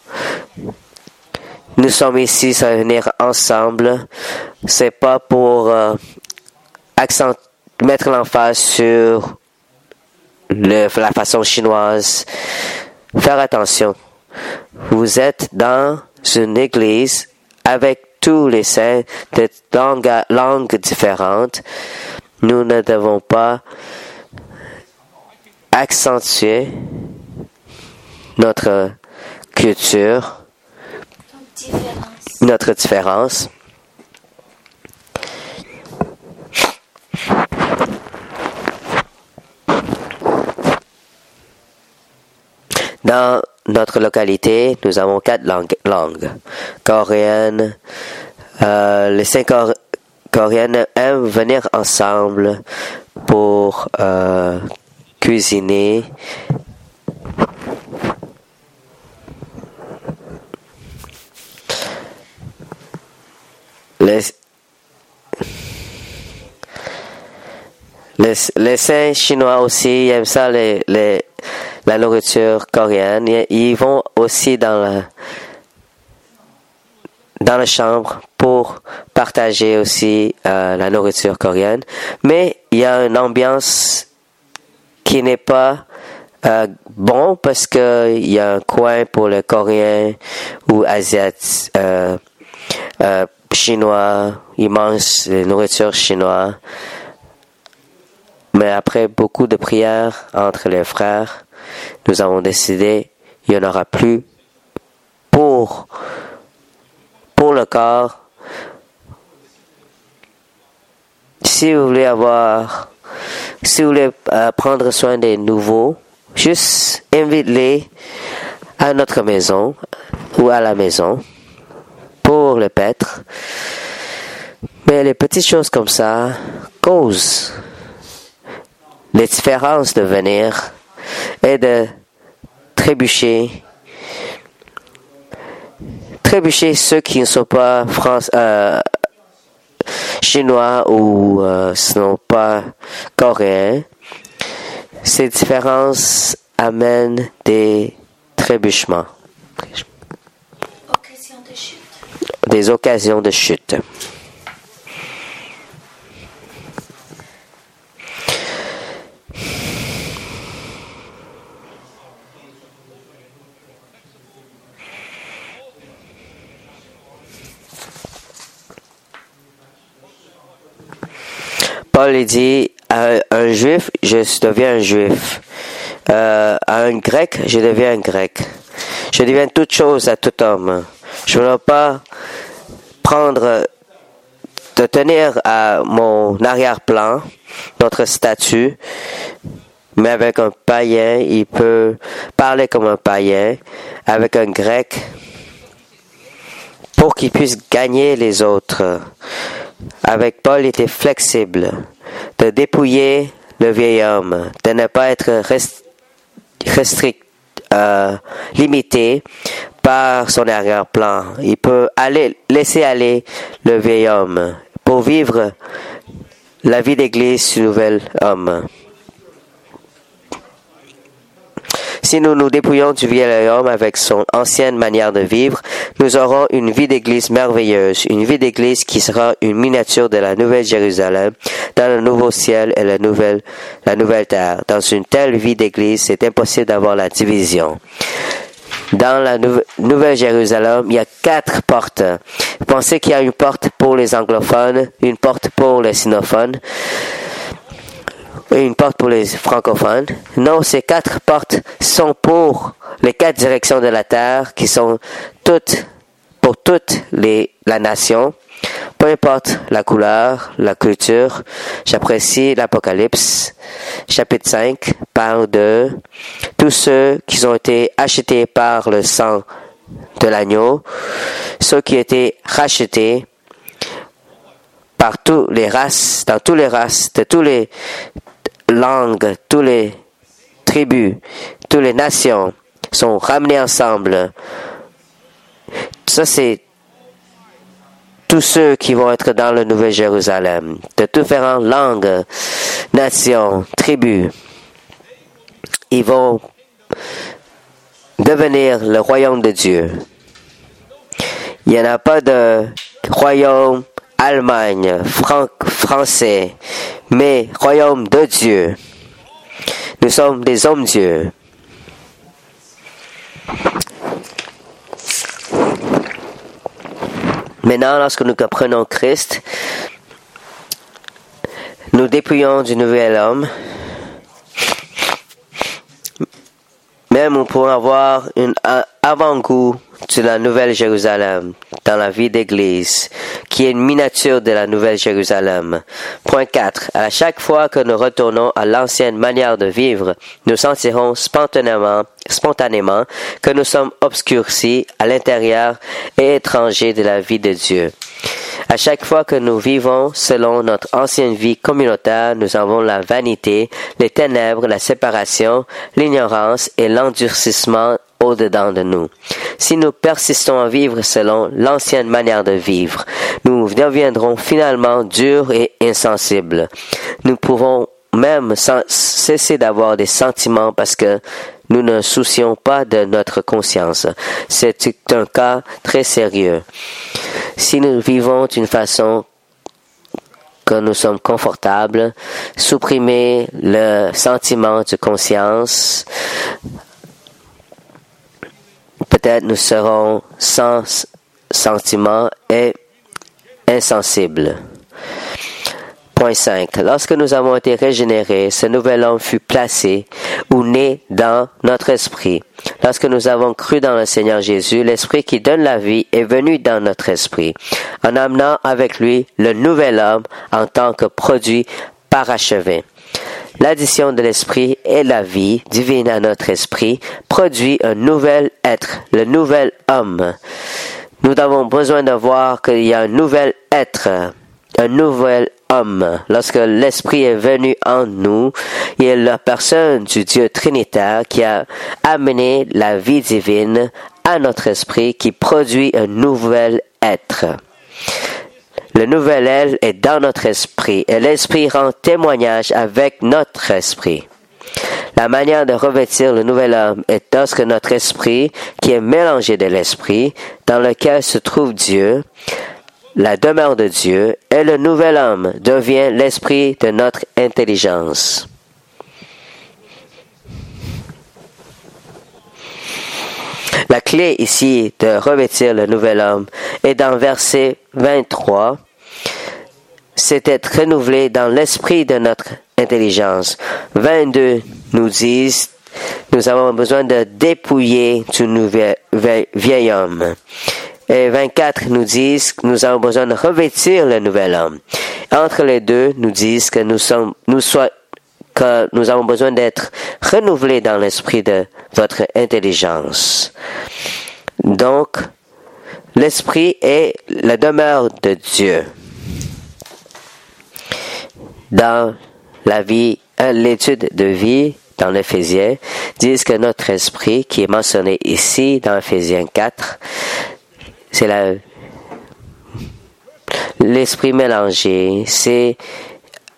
nous sommes ici à venir ensemble. C'est pas pour euh, accent, mettre l'emphase sur le, la façon chinoise. Faire attention. Vous êtes dans une église avec tous les saints de langues, langues différentes. Nous ne devons pas accentuer notre culture, différence. notre différence. Dans notre localité, nous avons quatre langues, langues. Coréenne, euh, les cinq cor- Coréennes aiment venir ensemble pour euh, cuisiner. Les, les, les saints chinois aussi aiment ça, les, les, la nourriture coréenne. Ils vont aussi dans la, dans la chambre pour partager aussi euh, la nourriture coréenne. Mais il y a une ambiance qui n'est pas euh, bon parce que il y a un coin pour les Coréens ou Asiates, euh, euh, Chinois. Ils mangent la nourriture chinoise. Mais après beaucoup de prières entre les frères, nous avons décidé qu'il n'y en aura plus pour pour le corps. Si vous voulez avoir, si vous voulez euh, prendre soin des nouveaux, juste invite-les à notre maison ou à la maison pour le paître. Mais les petites choses comme ça causent les différences de venir et de trébucher trébucher ceux qui ne sont pas France, euh, chinois ou euh, ne sont pas coréens. Ces différences amènent des trébuchements, Occasion de chute. des occasions de chute. Paul dit à un juif, je deviens un juif. Euh, à un grec, je deviens un grec. Je deviens toute chose à tout homme. Je ne veux pas prendre, de tenir à mon arrière-plan, notre statut, mais avec un païen, il peut parler comme un païen, avec un grec, pour qu'il puisse gagner les autres. Avec Paul, il était flexible, de dépouiller le vieil homme, de ne pas être rest, restrict, euh, limité par son arrière-plan. Il peut aller, laisser aller le vieil homme pour vivre la vie d'Église du nouvel homme. Si nous nous dépouillons du vieil homme avec son ancienne manière de vivre, nous aurons une vie d'Église merveilleuse, une vie d'Église qui sera une miniature de la Nouvelle Jérusalem, dans le nouveau ciel et la nouvelle, la nouvelle terre. Dans une telle vie d'Église, c'est impossible d'avoir la division. Dans la nou- Nouvelle Jérusalem, il y a quatre portes. Vous pensez qu'il y a une porte pour les anglophones, une porte pour les sinophones, et une porte pour les francophones? Non, ces quatre portes sont pour les quatre directions de la terre, qui sont toutes pour toute les, la nation. Peu importe la couleur, la culture. J'apprécie l'Apocalypse. Chapitre cinq parle de tous ceux qui ont été achetés par le sang de l'agneau, ceux qui ont été rachetés par toutes les races, dans toutes les races, de toutes les langues, toutes les tribus, toutes les nations sont ramenés ensemble. Ça, c'est tous ceux qui vont être dans le Nouvel Jérusalem, de différentes langues, nations, tribus. Ils vont devenir le royaume de Dieu. Il n'y en a pas de royaume Allemagne, Fran- français, mais royaume de Dieu. Nous sommes des hommes-dieux. Maintenant, lorsque nous comprenons Christ, nous dépouillons du nouvel homme. Même nous pourrons avoir un avant-goût de la Nouvelle Jérusalem dans la vie d'Église, qui est une miniature de la Nouvelle Jérusalem. Point quatre. À chaque fois que nous retournons à l'ancienne manière de vivre, nous sentirons spontanément, spontanément que nous sommes obscurcis à l'intérieur et étrangers de la vie de Dieu. À chaque fois que nous vivons selon notre ancienne vie communautaire, nous avons la vanité, les ténèbres, la séparation, l'ignorance et l'endurcissement au-dedans de nous. Si nous persistons à vivre selon l'ancienne manière de vivre, nous deviendrons finalement durs et insensibles. Nous pouvons même cesser d'avoir des sentiments parce que nous ne soucions pas de notre conscience. C'est un cas très sérieux. Si nous vivons d'une façon que nous sommes confortables, supprimer le sentiment de conscience, peut-être nous serons sans sentiment et insensibles. Point cinq. Lorsque nous avons été régénérés, ce nouvel homme fut placé ou né dans notre esprit. Lorsque nous avons cru dans le Seigneur Jésus, l'Esprit qui donne la vie est venu dans notre esprit, en amenant avec lui le nouvel homme en tant que produit parachevé. L'addition de l'Esprit et la vie divine à notre esprit produit un nouvel être, le nouvel homme. Nous avons besoin de voir qu'il y a un nouvel être, un nouvel homme. Lorsque l'Esprit est venu en nous, il y a la personne du Dieu Trinitaire qui a amené la vie divine à notre esprit qui produit un nouvel être. Le nouvel être est dans notre esprit et l'Esprit rend témoignage avec notre esprit. La manière de revêtir le nouvel homme est lorsque notre esprit, qui est mélangé de l'Esprit, dans lequel se trouve Dieu, la demeure de Dieu, et le nouvel homme devient l'esprit de notre intelligence. La clé ici de revêtir le nouvel homme est dans verset vingt-trois. C'est être renouvelé dans l'esprit de notre intelligence. vingt-deux nous disent, nous avons besoin de dépouiller du nouvel, vieil homme. Et vingt-quatre nous disent que nous avons besoin de revêtir le nouvel homme. Entre les deux, nous disent que nous sommes, nous soit, que nous avons besoin d'être renouvelés dans l'esprit de votre intelligence. Donc, l'esprit est la demeure de Dieu. Dans la vie, l'étude de vie, dans l'Éphésiens, disent que notre esprit, qui est mentionné ici dans Éphésiens quatre, c'est la, l'esprit mélangé, c'est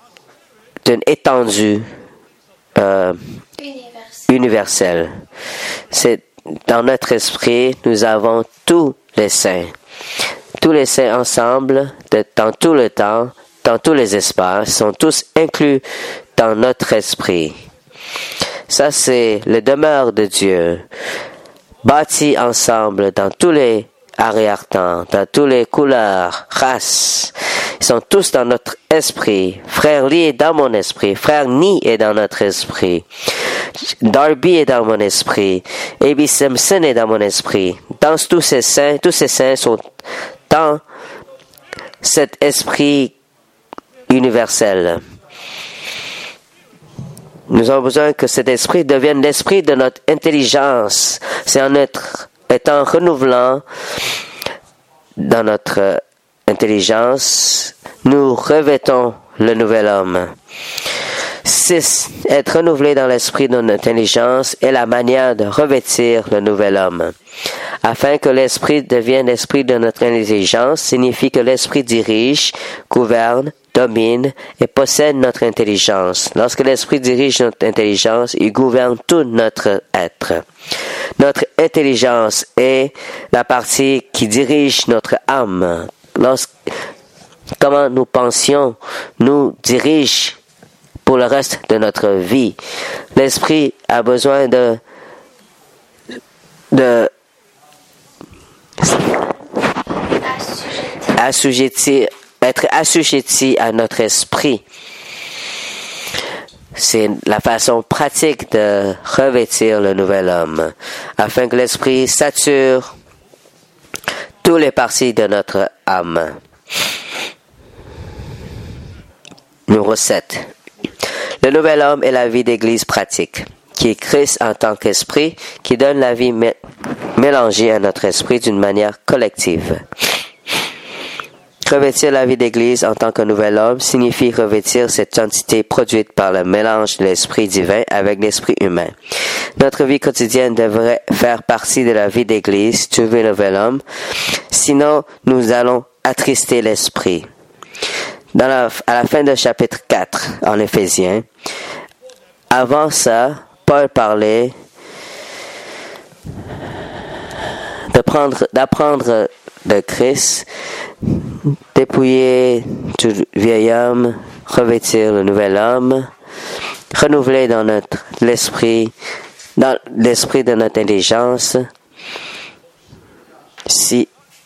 d'une étendue euh, Universel. universelle. C'est dans notre esprit, nous avons tous les saints. Tous les saints ensemble, de, dans tout le temps, dans tous les espaces, sont tous inclus dans notre esprit. Ça, c'est le demeure de Dieu, bâti ensemble dans tous les arrière-temps, dans toutes les couleurs, races. Ils sont tous dans notre esprit. Frère Lee est dans mon esprit. Frère Ni est dans notre esprit. Darby est dans mon esprit. A B Simpson est dans mon esprit. Dans tous ces saints, tous ces saints sont dans cet esprit universel. Nous avons besoin que cet esprit devienne l'esprit de notre intelligence. C'est en être, étant renouvelant dans notre intelligence, nous revêtons le nouvel homme. six. Être renouvelé dans l'esprit de notre intelligence est la manière de revêtir le nouvel homme. Afin que l'esprit devienne l'esprit de notre intelligence, signifie que l'esprit dirige, gouverne, domine et possède notre intelligence. Lorsque l'esprit dirige notre intelligence, il gouverne tout notre être. Notre intelligence est la partie qui dirige notre âme. Lorsque, comment nous pensions nous dirige pour le reste de notre vie. L'esprit a besoin de, de assujettir, être assujetti à notre esprit. C'est la façon pratique de revêtir le nouvel homme, afin que l'esprit sature toutes les parties de notre âme. Numéro sept. Le nouvel homme est la vie d'église pratique, qui est Christ en tant qu'esprit, qui donne la vie mé- mélangée à notre esprit d'une manière collective. Revêtir la vie d'église en tant que nouvel homme signifie revêtir cette entité produite par le mélange de l'esprit divin avec l'esprit humain. Notre vie quotidienne devrait faire partie de la vie d'église, tu veux nouvel homme, sinon nous allons attrister l'esprit. Dans la, à la fin du chapitre quatre, en Éphésiens, avant ça, Paul parlait de prendre, d'apprendre de Christ, dépouiller tout vieil homme, revêtir le nouvel homme, renouveler dans notre l'esprit, dans l'esprit de notre intelligence. Si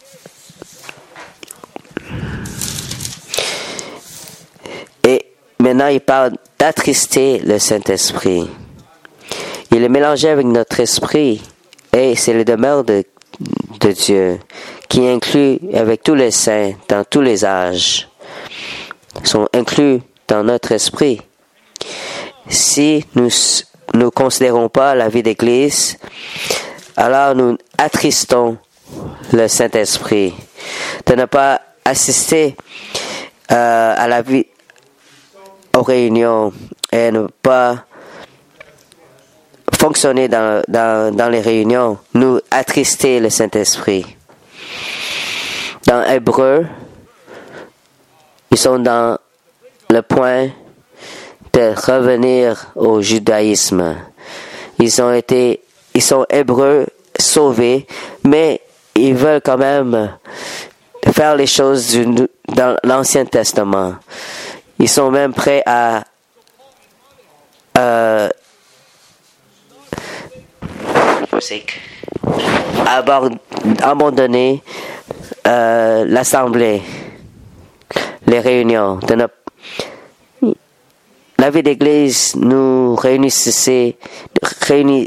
Et maintenant, il parle d'attrister le Saint-Esprit. Il est mélangé avec notre esprit et c'est le demeure de, de Dieu qui inclut avec tous les saints dans tous les âges. Ils sont inclus dans notre esprit. Si nous ne considérons pas la vie d'Église, alors nous attristons le Saint-Esprit de ne pas assister euh, à la vie aux réunions et ne pas fonctionner dans, dans, dans les réunions, nous attrister le Saint-Esprit. Dans Hébreu, ils sont dans le point de revenir au judaïsme. Ils ont été, ils sont hébreux, sauvés, mais ils veulent quand même faire les choses du, dans l'Ancien Testament. Ils sont même prêts à euh, abandonner euh, l'assemblée, les réunions. De nos... La vie d'église nous réunissait, réunit,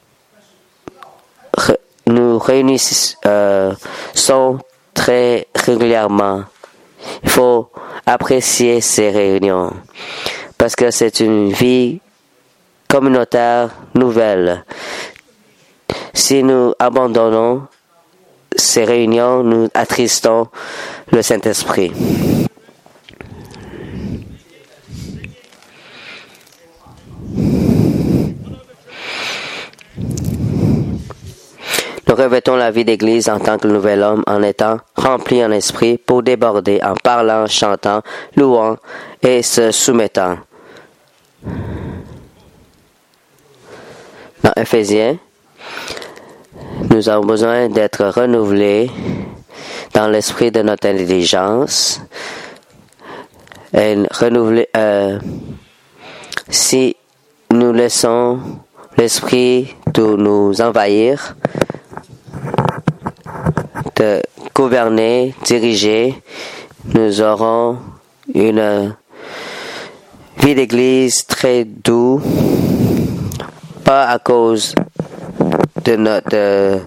ré, nous réunissons euh, très régulièrement. Il faut apprécier ces réunions parce que c'est une vie communautaire nouvelle. Si nous abandonnons ces réunions, nous attristons le Saint-Esprit. Nous revêtons la vie d'Église en tant que nouvel homme en étant rempli en esprit pour déborder en parlant, chantant, louant et se soumettant. Dans Éphésiens, nous avons besoin d'être renouvelés dans l'esprit de notre intelligence et renouveler. Euh, si nous laissons l'esprit de nous envahir, de gouverner, diriger, nous aurons une vie d'église très douce, pas à cause de notre de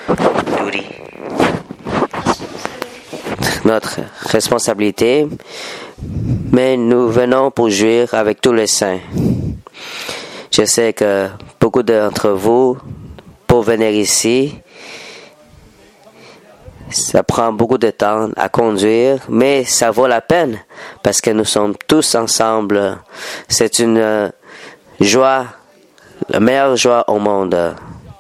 notre responsabilité, mais nous venons pour jouir avec tous les saints. Je sais que beaucoup d'entre vous, pour venir ici, ça prend beaucoup de temps à conduire, mais ça vaut la peine parce que nous sommes tous ensemble. C'est une joie, la meilleure joie au monde.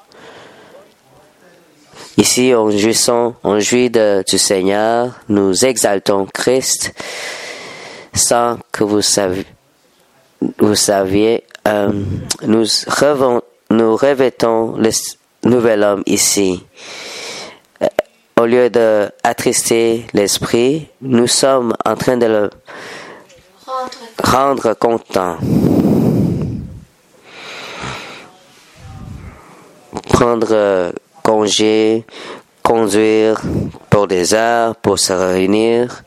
Ici, on jouissons, on jouit de, du Seigneur, nous exaltons Christ sans que vous saviez, vous saviez, euh, nous, revons, nous revêtons le nouvel homme ici. Au lieu de attrister l'esprit, nous sommes en train de le rendre content. Prendre congé, conduire pour des heures, pour se réunir,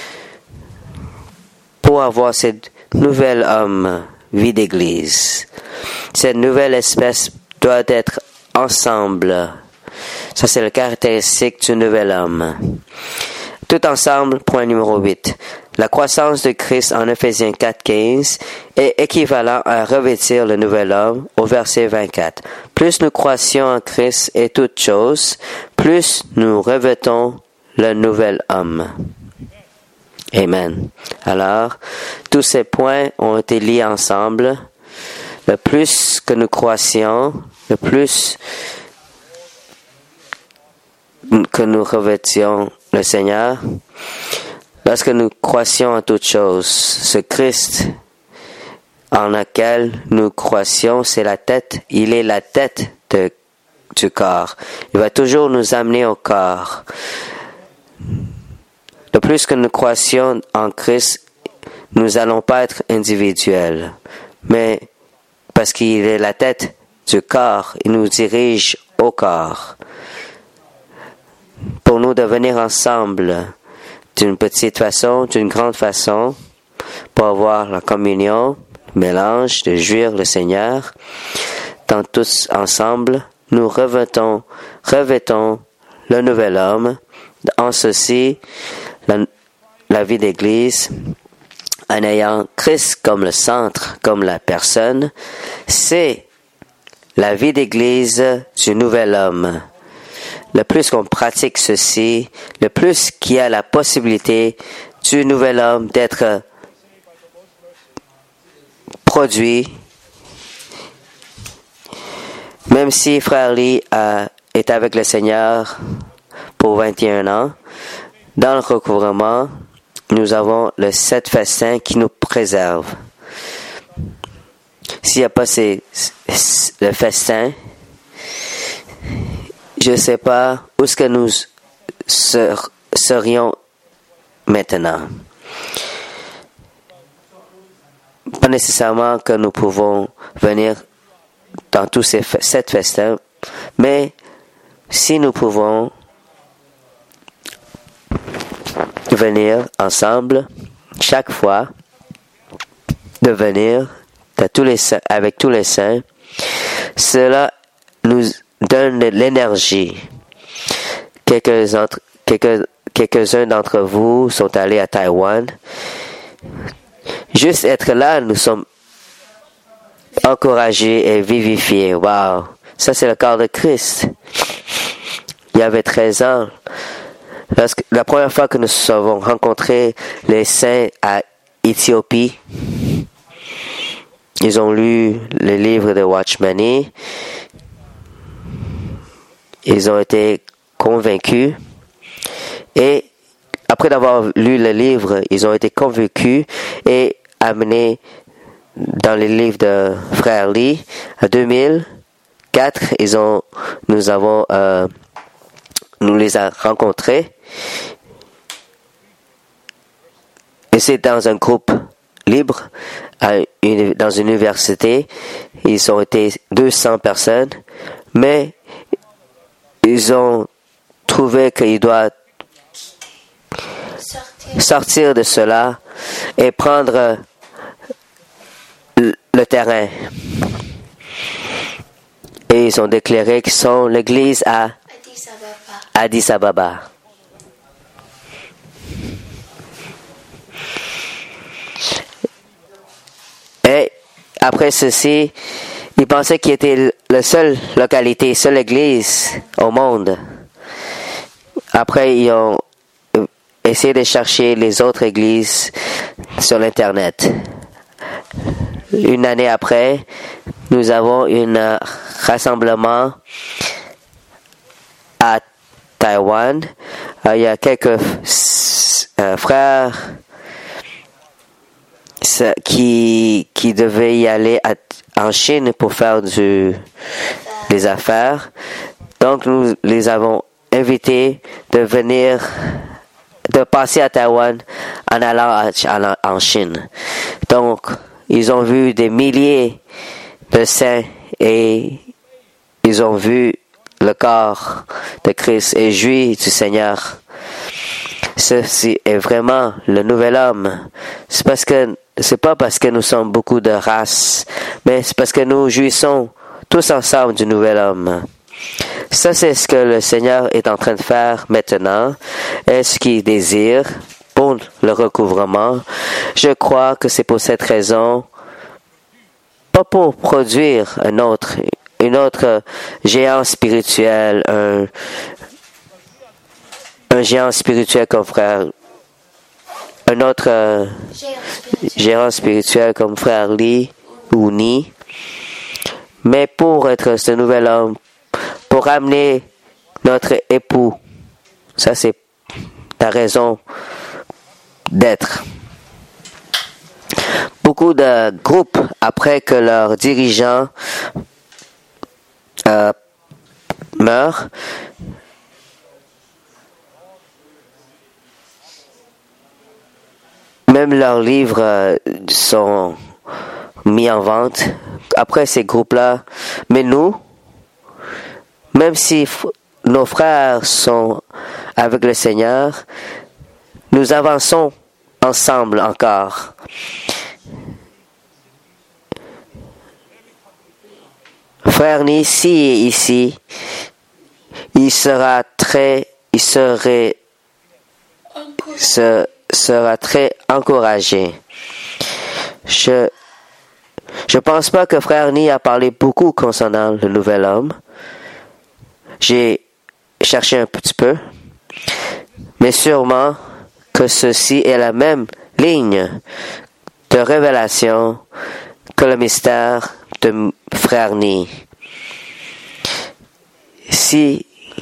pour avoir cette nouvelle homme, vie d'église. Cette nouvelle espèce doit être ensemble. Ça, c'est la caractéristique du nouvel homme. Tout ensemble, point numéro huit. La croissance de Christ en Éphésiens quatre quinze est équivalent à revêtir le nouvel homme au verset vingt-quatre. Plus nous croissions en Christ et toutes choses, plus nous revêtons le nouvel homme. Amen. Alors, tous ces points ont été liés ensemble. Le plus que nous croissions, le plus que nous revêtions le Seigneur, lorsque nous croissions en toutes choses, ce Christ en lequel nous croissions, c'est la tête, il est la tête de, du corps. Il va toujours nous amener au corps. Le plus que nous croissions en Christ, nous n'allons pas être individuels, mais parce qu'il est la tête du corps, il nous dirige au corps. Pour nous de venir ensemble d'une petite façon, d'une grande façon, pour avoir la communion, le mélange, de jouir le Seigneur, tant tous ensemble, nous revêtons, revêtons le nouvel homme, en ceci, la, la vie d'Église, en ayant Christ comme le centre, comme la personne, c'est la vie d'Église du nouvel homme. Le plus qu'on pratique ceci, le plus qu'il y a la possibilité du nouvel homme d'être produit. Même si Frère Lee a, est avec le Seigneur pour vingt et un ans, dans le recouvrement, nous avons le sept festins qui nous préservent. S'il n'y a pas ces, le festin, je ne sais pas où est-ce que nous ser, serions maintenant. Pas nécessairement que nous pouvons venir dans tous ces sept festins, mais si nous pouvons venir ensemble chaque fois, de venir de tous les, avec tous les saints, cela nous donne de l'énergie. Quelques entre, quelques, quelques-uns d'entre vous sont allés à Taïwan. Juste être là, nous sommes encouragés et vivifiés. Wow! Ça, c'est le corps de Christ. Il y avait treize ans. Lorsque, la première fois que nous avons rencontré les saints à Éthiopie, ils ont lu le livre de Watchmani. Ils ont été convaincus et après d'avoir lu le livre, ils ont été convaincus et amenés dans les livres de Frère Lee, en deux mille quatre, ils ont, nous avons, euh, nous les a rencontrés. Et c'est dans un groupe libre, à une, dans une université. Ils ont été deux cents personnes, mais ils ont trouvé qu'ils doivent Sortir. sortir de cela et prendre le terrain. Et ils ont déclaré qu'ils sont l'église à Addis Ababa. Addis Ababa. Et après ceci, ils pensaient qu'ils étaient la seule localité, seule église au monde. Après, ils ont essayé de chercher les autres églises sur l'Internet. Une année après, nous avons un rassemblement à Taïwan. Euh, il y a quelques euh, frères qui, qui devaient y aller à, en Chine pour faire du, des affaires. Donc, nous les avons invités de venir, de passer à Taïwan en allant à, en Chine. Donc, ils ont vu des milliers de saints et ils ont vu le corps de Christ et joui du Seigneur. Ceci est vraiment le nouvel homme. C'est parce que c'est pas parce que nous sommes beaucoup de races, mais c'est parce que nous jouissons tous ensemble du nouvel homme. Ça, c'est ce que le Seigneur est en train de faire maintenant et ce qu'il désire pour le recouvrement. Je crois que c'est pour cette raison, pas pour produire un autre, une autre géant spirituel, un, un géant spirituel comme frère, un autre euh, géant spirituel comme frère Lee ou Ni, mais pour être ce nouvel homme, pour ramener notre époux. Ça, c'est ta raison d'être. Beaucoup de groupes, après que leurs dirigeants euh, meurent, même leurs livres euh, sont mis en vente après ces groupes-là. Mais nous, même si f- nos frères sont avec le Seigneur, nous avançons ensemble encore. Frère Nissi est ici. Il sera très, il serait, se, sera très encouragé. Je, je pense pas que Frère Ni a parlé beaucoup concernant le nouvel homme. J'ai cherché un petit peu, mais sûrement que ceci est la même ligne de révélation que le mystère de Frère Ni. Si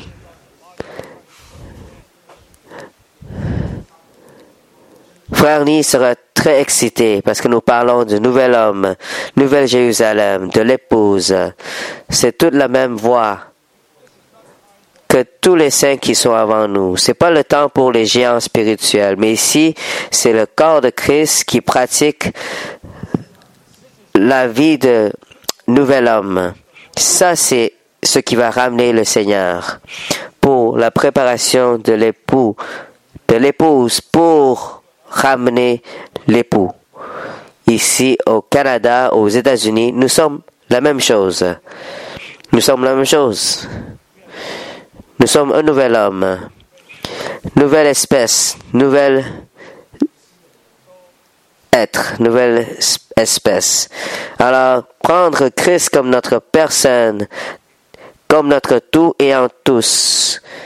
Frère Ni sera très excité parce que nous parlons du nouvel homme, Nouvelle Jérusalem, de l'épouse. C'est toute la même voix que tous les saints qui sont avant nous. C'est pas le temps pour les géants spirituels, mais ici, c'est le corps de Christ qui pratique la vie de nouvel homme. Ça, c'est ce qui va ramener le Seigneur pour la préparation de l'époux, de l'épouse pour ramener l'époux. Ici, au Canada, aux États-Unis, nous sommes la même chose. Nous sommes la même chose. Nous sommes un nouvel homme, nouvelle espèce, nouvel être, nouvelle espèce. Alors, prendre Christ comme notre personne, comme notre tout et en tous,